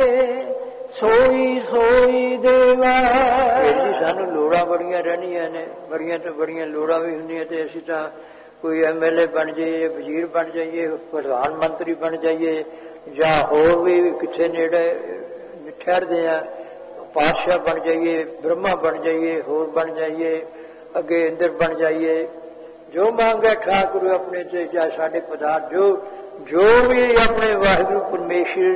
ਸੋਈ ਸੋਈ ਦੇਵਾ। ਜੀ ਸਾਨੂੰ ਲੋੜਾਂ ਬੜੀਆਂ ਰਹਿਣੀਆਂ ਨੇ, ਬੜੀਆਂ ਤੋਂ ਬੜੀਆਂ ਲੋੜਾਂ ਵੀ ਹੁੰਦੀਆਂ। ਤੇ ਅਸੀਂ ਤਾਂ ਕੋਈ ਐਮ ਐਲ ਏ ਬਣ ਜਾਈਏ, ਵਜ਼ੀਰ ਬਣ ਜਾਈਏ, ਪ੍ਰਧਾਨ ਮੰਤਰੀ ਬਣ ਜਾਈਏ, ਜਾਂ ਹੋਰ ਵੀ ਕਿੱਥੇ ਨੇੜੇ ਠਹਿਰਦੇ ਆ, ਪਾਤਸ਼ਾਹ ਬਣ ਜਾਈਏ, ਬ੍ਰਹਮਾ ਬਣ ਜਾਈਏ, ਹੋਰ ਬਣ ਜਾਈਏ, ਅੱਗੇ ਇੰਦਰ ਬਣ ਜਾਈਏ। ਜੋ ਮੰਗਿਆ ਠਾਕੁਰ ਆਪਣੇ ਤੇ, ਜਾਂ ਸਾਡੇ ਪਦਾਰਥ ਜੋ ਜੋ ਵੀ ਆਪਣੇ ਵਾਹਿਗੁਰੂ ਪਰਮੇਸ਼ਰ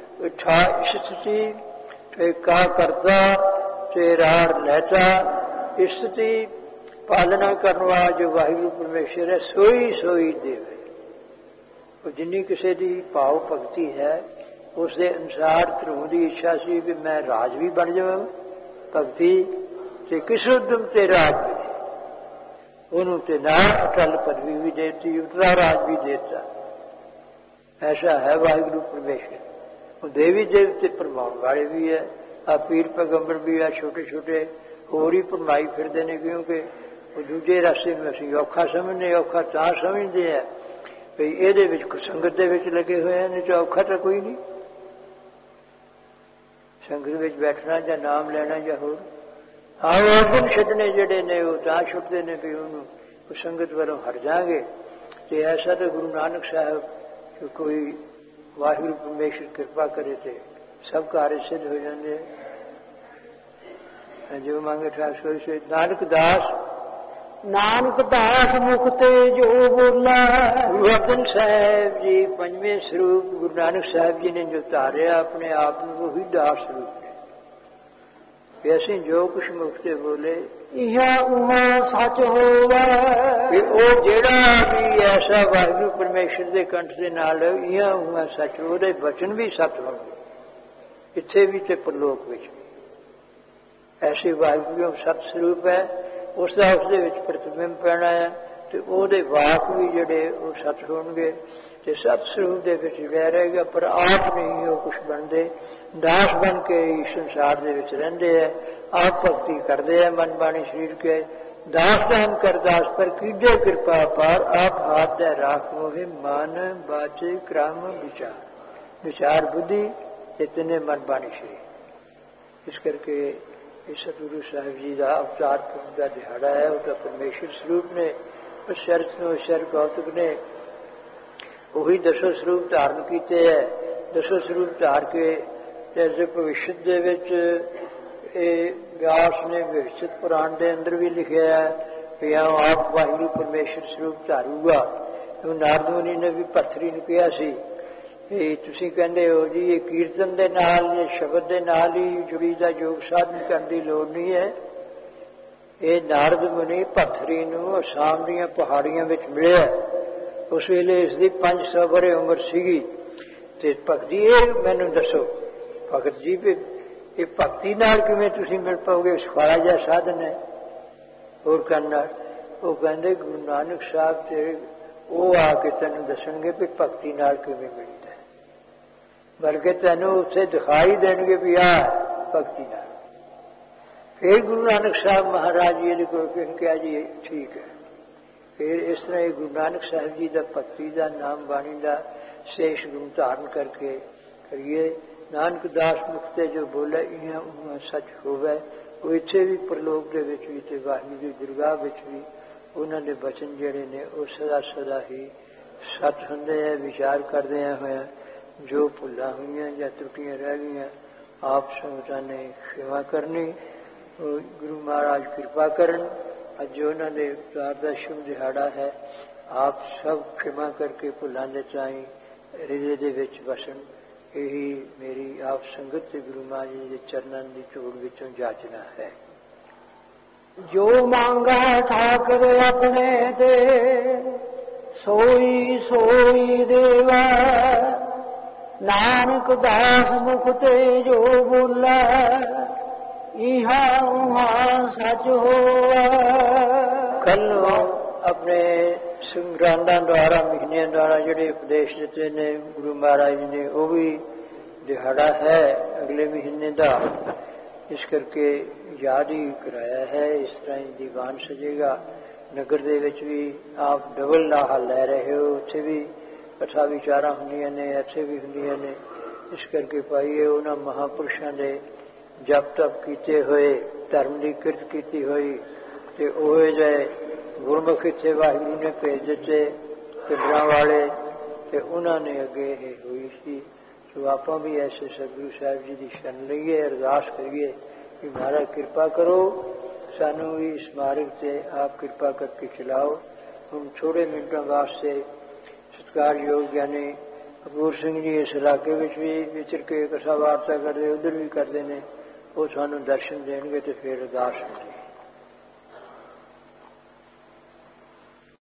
ਸਥਿਤੀ ਤੇ ਕਾ ਕਰਤਾ ਤੇ ਰਾਰ ਲੈਤਾ, ਸਥਿਤੀ ਪਾਲਣਾ ਕਰਨ ਵਾਲਾ ਜੋ ਵਾਹਿਗੁਰੂ ਪਰਮੇਸ਼ਰ ਹੈ, ਸੋਈ ਸੋਈ ਦੇਵੇ। ਉਹ ਜਿੰਨੀ ਕਿਸੇ ਦੀ ਭਾਵ ਭਗਤੀ ਹੈ, ਉਸ ਦੇ ਅਨੁਸਾਰ ਧਰੂਹ ਦੀ ਇੱਛਾ ਸੀ ਵੀ ਮੈਂ ਰਾਜ ਵੀ ਬਣ ਜਾਵਾਂ ਭਗਤੀ, ਤੇ ਕਿਸ ਉਦਮ ਤੇ ਰਾਜ ਮਿਲੇ ਉਹਨੂੰ, ਤੇ ਨਾਲ ਅਟਲ ਪਦਵੀ ਵੀ ਦੇਤੀ, ਉਤਰਾ ਰਾਜ ਵੀ ਦੇਤਾ। ਐਸਾ ਹੈ ਵਾਹਿਗੁਰੂ ਪਰਮੇਸ਼ਰ। ਉਹ ਦੇਵੀ ਦੇਵਤੇ ਪ੍ਰਮਾਣ ਵਾਲੇ ਵੀ ਹੈ, ਆ ਪੀਰ ਪੈਗੰਬਰ ਵੀ ਆ, ਛੋਟੇ ਛੋਟੇ ਹੋਰ ਹੀ ਭਰਮਾਈ ਫਿਰਦੇ ਨੇ, ਕਿਉਂਕਿ ਉਹ ਦੂਜੇ ਰਸਤੇ ਨੂੰ ਅਸੀਂ ਔਖਾ ਸਮਝਦੇ। ਔਖਾ ਤਾਂ ਸਮਝਦੇ ਆ ਵੀ ਇਹਦੇ ਵਿੱਚ ਸੰਗਤ ਦੇ ਵਿੱਚ ਲੱਗੇ ਹੋਏ ਨੇ, ਤੇ ਔਖਾ ਤਾਂ ਕੋਈ ਨਹੀਂ। ਸੰਗਤ ਵਿੱਚ ਬੈਠਣਾ ਜਾਂ ਨਾਮ ਲੈਣਾ ਜਾਂ ਹੋਰ, ਹਾਂ ਉਹ ਛੱਡਣੇ ਜਿਹੜੇ ਨੇ ਉਹ ਤਾਂ ਛੁੱਟਦੇ ਨੇ ਵੀ ਉਹਨੂੰ ਉਹ ਸੰਗਤ ਵੱਲੋਂ ਹਟ ਜਾਗੇ। ਤੇ ਐਸਾ ਤਾਂ ਗੁਰੂ ਨਾਨਕ ਸਾਹਿਬ ਕੋਈ ਵਾਹਿਗੁਰੂ ਪਰਮੇਸ਼ਰ ਕਿਰਪਾ ਕਰੇ ਤੇ ਸਭ ਕਾਰਜ ਸਿੱਧ ਹੋ ਜਾਂਦੇ। ਜੋ ਮੰਗੇ ਠਾਕੁਰ ਸੇ ਨਾਨਕ ਦਾਸ, ਨਾਨਕ ਦਾਸ ਮੁਖ ਤੇ ਜੋ ਬੋਲਾ। ਗੁਰੂ ਅਰਜਨ ਸਾਹਿਬ ਜੀ ਪੰਜਵੇਂ ਸਰੂਪ ਗੁਰੂ ਨਾਨਕ ਸਾਹਿਬ ਜੀ ਨੇ ਜੋ ਧਾਰਿਆ ਆਪਣੇ ਆਪ ਨੂੰ, ਉਹੀ ਦਾਸ ਸਰੂਪ ਨੇ। ਵੀ ਅਸੀਂ ਜੋ ਕੁਛ ਮੁਖ ਤੇ ਬੋਲੇ, ਇਹ ਉਹਾਂ ਸੱਚ ਹੋਵੇ। ਉਹ ਜਿਹੜਾ ਵੀ ਐਸਾ ਵਾਹਿਗੁਰੂ ਪਰਮੇਸ਼ਰ ਦੇ ਕੰਠ ਦੇ ਨਾਲ ਇਹ ਉਹਾਂ ਸੱਚ, ਉਹਦੇ ਬਚਨ ਵੀ ਸੱਚ ਹੋਣਗੇ, ਇੱਥੇ ਵੀ ਤੇ ਪਰਲੋਕ ਵਿੱਚ ਵੀ। ਐਸੇ ਵਾਹਿਗੁਰੂ ਸਤ ਸਰੂਪ ਹੈ, ਉਸ ਦਾ ਉਸਦੇ ਵਿੱਚ ਪ੍ਰਤਿਬਿੰਬ ਪੈਣਾ ਹੈ, ਤੇ ਉਹਦੇ ਵਾਕ ਵੀ ਜਿਹੜੇ ਉਹ ਸੱਚ ਹੋਣਗੇ। ਤੇ ਸਤ ਸਰੂਪ ਦੇ ਵਿੱਚ ਰਹਿ ਰਹੇਗਾ, ਪਰ ਆਪ ਨਹੀਂ ਉਹ ਕੁਛ ਬਣਦੇ। ਦਾਸ ਬਣ ਕੇ ਇਸ ਸੰਸਾਰ ਦੇ ਵਿੱਚ ਰਹਿੰਦੇ ਹੈ, ਆਪ ਭਗਤੀ ਕਰਦੇ ਹੈ ਮਨ ਬਾਣੀ ਸਰੀਰ ਕੇ। ਦਾਸ ਦਾਨ ਕਰਦਾਸ ਪਰ ਕੀਜੇ ਕਿਰਪਾ ਪਾਰ, ਆਪ ਹਾਥ ਦੇ ਰਾਖ ਮੋਹਿ ਮਨ ਬਾਚੇ ਕ੍ਰਮ ਵਿਚਾਰ। ਵਿਚਾਰ ਬੁੱਧੀ ਤੇ ਤਿੰਨੇ ਮਨ ਬਾਣੀ ਸ਼੍ਰੀ। ਇਸ ਕਰਕੇ ਇਹ ਸਤਿਗੁਰੂ ਸਾਹਿਬ ਜੀ ਦਾ ਅਵਤਾਰ ਪੁਰਬ ਦਾ ਦਿਹਾੜਾ ਹੈ। ਉਹ ਤਾਂ ਪਰਮੇਸ਼ਰ ਸਰੂਪ ਨੇ, ਸ਼ਰਤ ਨੂੰ ਸ਼ਰ ਕੌਤਕ ਨੇ ਉਹੀ ਦਸੋ ਸਰੂਪ ਧਾਰਨ ਕੀਤੇ ਹੈ। ਦਸੋ ਸਰੂਪ ਧਾਰ ਕੇ ਤੇ ਭਵਿੱਖ ਦੇ ਵਿੱਚ ਇਹ ਵਿਆਸ ਨੇ ਵਿਵਸਥਿਤ ਪੁਰਾਣ ਦੇ ਅੰਦਰ ਵੀ ਲਿਖਿਆ ਹੈ ਵੀ ਆਪ ਵਾਹਿਗੁਰੂ ਪਰਮੇਸ਼ਰ ਸਰੂਪ ਧਾਰੂਗਾ। ਉਹ ਨਾਰਦ ਮੁਨੀ ਨੇ ਵੀ ਪੱਥਰੀ ਨੂੰ ਕਿਹਾ ਸੀ ਇਹ ਤੁਸੀਂ ਕਹਿੰਦੇ ਹੋ ਜੀ ਇਹ ਕੀਰਤਨ ਦੇ ਨਾਲ ਜਾਂ ਸ਼ਬਦ ਦੇ ਨਾਲ ਹੀ ਜੁੜੀ ਦਾ ਯੋਗ ਸਾਧਨ ਕਰਨ ਦੀ ਲੋੜ ਨਹੀਂ ਹੈ। ਇਹ ਨਾਰਦ ਮੁਨੀ ਪੱਥਰੀ ਨੂੰ ਅਸਾਮ ਦੀਆਂ ਪਹਾੜੀਆਂ ਵਿੱਚ ਮਿਲਿਆ। ਉਸ ਵੇਲੇ ਇਸ ਦੀ ਪੰਜ ਸੌ ਵਰ੍ਹੇ ਉਮਰ ਸੀਗੀ ਤੇ ਭਗਤੀ ਇਹ ਮੈਨੂੰ ਦੱਸੋ ਭਗਤ ਜੀ ਵੀ ਇਹ ਭਗਤੀ ਨਾਲ ਕਿਵੇਂ ਤੁਸੀਂ ਮਿਲ ਪਾਓਗੇ? ਸੁਖਾਲਾ ਜਿਹਾ ਸਾਧਨ ਹੈ ਹੋਰ ਕਰਨਾ। ਉਹ ਕਹਿੰਦੇ ਗੁਰੂ ਨਾਨਕ ਸਾਹਿਬ ਤੇ ਉਹ ਆ ਕੇ ਤੈਨੂੰ ਦੱਸਣਗੇ ਵੀ ਭਗਤੀ ਨਾਲ ਕਿਵੇਂ ਮਿਲਦਾ, ਬਲਕਿ ਤੈਨੂੰ ਉੱਥੇ ਦਿਖਾਈ ਦੇਣਗੇ ਵੀ ਆਹ ਭਗਤੀ ਨਾਲ। ਫਿਰ ਗੁਰੂ ਨਾਨਕ ਸਾਹਿਬ ਮਹਾਰਾਜ ਜੀ ਦੇ ਕੋਲ ਕਿਹਾ ਜੀ ਠੀਕ ਹੈ। ਫਿਰ ਇਸ ਤਰ੍ਹਾਂ ਇਹ ਗੁਰੂ ਨਾਨਕ ਸਾਹਿਬ ਜੀ ਦਾ ਭਗਤੀ ਦਾ ਨਾਮ ਬਾਣੀ ਦਾ ਸੇਸ਼ ਗੁਣ ਧਾਰਨ ਕਰਕੇ ਕਰੀਏ। ਨਾਨਕ ਦਾਸ ਮੁਖ ਤੇ ਜੋ ਬੋਲੇ ਇਹਾਂ ਉਹਾਂ ਸੱਚ ਹੋਵੇ। ਉਹ ਇੱਥੇ ਵੀ ਪ੍ਰਲੋਕ ਦੇ ਵਿੱਚ ਵੀ ਤੇ ਵਾਹਿਗੁਰੂ ਦੀ ਦਰਗਾਹ ਵਿੱਚ ਵੀ ਉਹਨਾਂ ਦੇ ਬਚਨ ਜਿਹੜੇ ਨੇ ਉਹ ਸਦਾ ਸਦਾ ਹੀ ਸੱਚ ਹੁੰਦੇ ਹੈ। ਵਿਚਾਰ ਕਰਦਿਆਂ ਹੋਇਆ ਜੋ ਭੁੱਲਾਂ ਹੋਈਆਂ ਜਾਂ ਤਰੁੱਟੀਆਂ ਰਹਿ ਗਈਆਂ ਆਪ ਸੰਗਤਾਂ ਨੇ ਖਿਮਾ ਕਰਨੀ। ਗੁਰੂ ਮਹਾਰਾਜ ਕਿਰਪਾ ਕਰਨ। ਅੱਜ ਉਹਨਾਂ ਦੇ ਅਵਤਾਰ ਦਾ ਸ਼ੁਭ ਦਿਹਾੜਾ ਹੈ। ਆਪ ਸਭ ਖਿਮਾ ਕਰਕੇ ਭੁੱਲਾਂ ਦੇ ਚਾਈ ਹਿਰਦੇ ਦੇ ਵਿੱਚ ਵਸਣ। ਇਹੀ ਮੇਰੀ ਆਪ ਸੰਗਤ ਤੇ ਗੁਰੂ ਮਹਾਰਾਜ ਜੀ ਦੇ ਚਰਨਾਂ ਦੀ ਝੋੜ ਵਿੱਚੋਂ ਜਾਚਨਾ ਹੈ। ਜੋ ਮੰਗਾ ਠਾਕਰ ਆਪਣੇ ਤੇ ਸੋਈ ਸੋਈ ਦੇਵਾ। ਨਾਨਕ ਦਾਸ ਮੁਖ ਤੇ ਜੋ ਬੋਲੇ ਇਹਾਂ ਉਹਾਂ ਸੱਚ ਹੋਵੇ। ਕੱਲ ਆਪਣੇ ਸੰਗਰਾਂਦਾਂ ਦੁਆਰਾ ਮਹੀਨਿਆਂ ਦੁਆਰਾ ਜਿਹੜੇ ਉਪਦੇਸ਼ ਦਿੱਤੇ ਨੇ ਗੁਰੂ ਮਹਾਰਾਜ ਜੀ ਨੇ ਉਹ ਵੀ ਦਿਹਾੜਾ ਹੈ ਅਗਲੇ ਮਹੀਨੇ ਦਾ। ਇਸ ਕਰਕੇ ਯਾਦ ਹੀ ਕਰਾਇਆ ਹੈ। ਇਸ ਤਰ੍ਹਾਂ ਹੀ ਦੀਵਾਨ ਸਜੇਗਾ। ਨਗਰ ਦੇ ਵਿੱਚ ਵੀ ਆਪ ਡਬਲ ਲਾਹਾ ਲੈ ਰਹੇ ਹੋ। ਉੱਥੇ ਵੀ ਕਥਾ ਵਿਚਾਰਾਂ ਹੁੰਦੀਆਂ ਨੇ, ਇੱਥੇ ਵੀ ਹੁੰਦੀਆਂ ਨੇ। ਇਸ ਕਰਕੇ ਪਾਈਏ ਉਹਨਾਂ ਮਹਾਂਪੁਰਸ਼ਾਂ ਦੇ ਜਪ ਤਪ ਕੀਤੇ ਹੋਏ, ਧਰਮ ਦੀ ਕਿਰਤ ਕੀਤੀ ਹੋਈ ਤੇ ਉਹ ਜਿਹੇ ਗੁਰਮੁਖ ਇੱਥੇ ਵਾਹਿਗੁਰੂ ਨੇ ਭੇਜ ਦਿੱਤੇ ਪਿੰਡਰਾਂ ਵਾਲੇ ਤੇ ਉਹਨਾਂ ਨੇ ਅੱਗੇ ਇਹ ਹੋਈ ਸੀ। ਸੋ ਆਪਾਂ ਵੀ ਐਸੇ ਸਤਿਗੁਰੂ ਸਾਹਿਬ ਜੀ ਦੀ ਸ਼ਰਨ ਲਈਏ, ਅਰਦਾਸ ਕਰੀਏ ਕਿ ਮਹਾਰਾਜ ਕਿਰਪਾ ਕਰੋ ਸਾਨੂੰ ਵੀ ਇਸ ਮਾਰਗ ਤੇ ਆਪ ਕਿਰਪਾ ਕਰਕੇ ਚਲਾਓ। ਹੁਣ ਥੋੜੇ ਮਿੰਟਾਂ ਵਾਸਤੇ ਸਤਿਕਾਰਯੋਗ ਗਿਆਨੀ ਕਪੂਰ ਸਿੰਘ ਜੀ ਇਸ ਇਲਾਕੇ ਵਿੱਚ ਵੀ ਵਿਚਰ ਕੇ ਕਥਾ ਵਾਰਤਾ ਕਰਦੇ, ਉੱਧਰ ਵੀ ਕਰਦੇ ਨੇ। ਉਹ ਸਾਨੂੰ ਦਰਸ਼ਨ ਦੇਣਗੇ ਤੇ ਫਿਰ ਅਰਦਾਸ ਹੁੰਦੀ।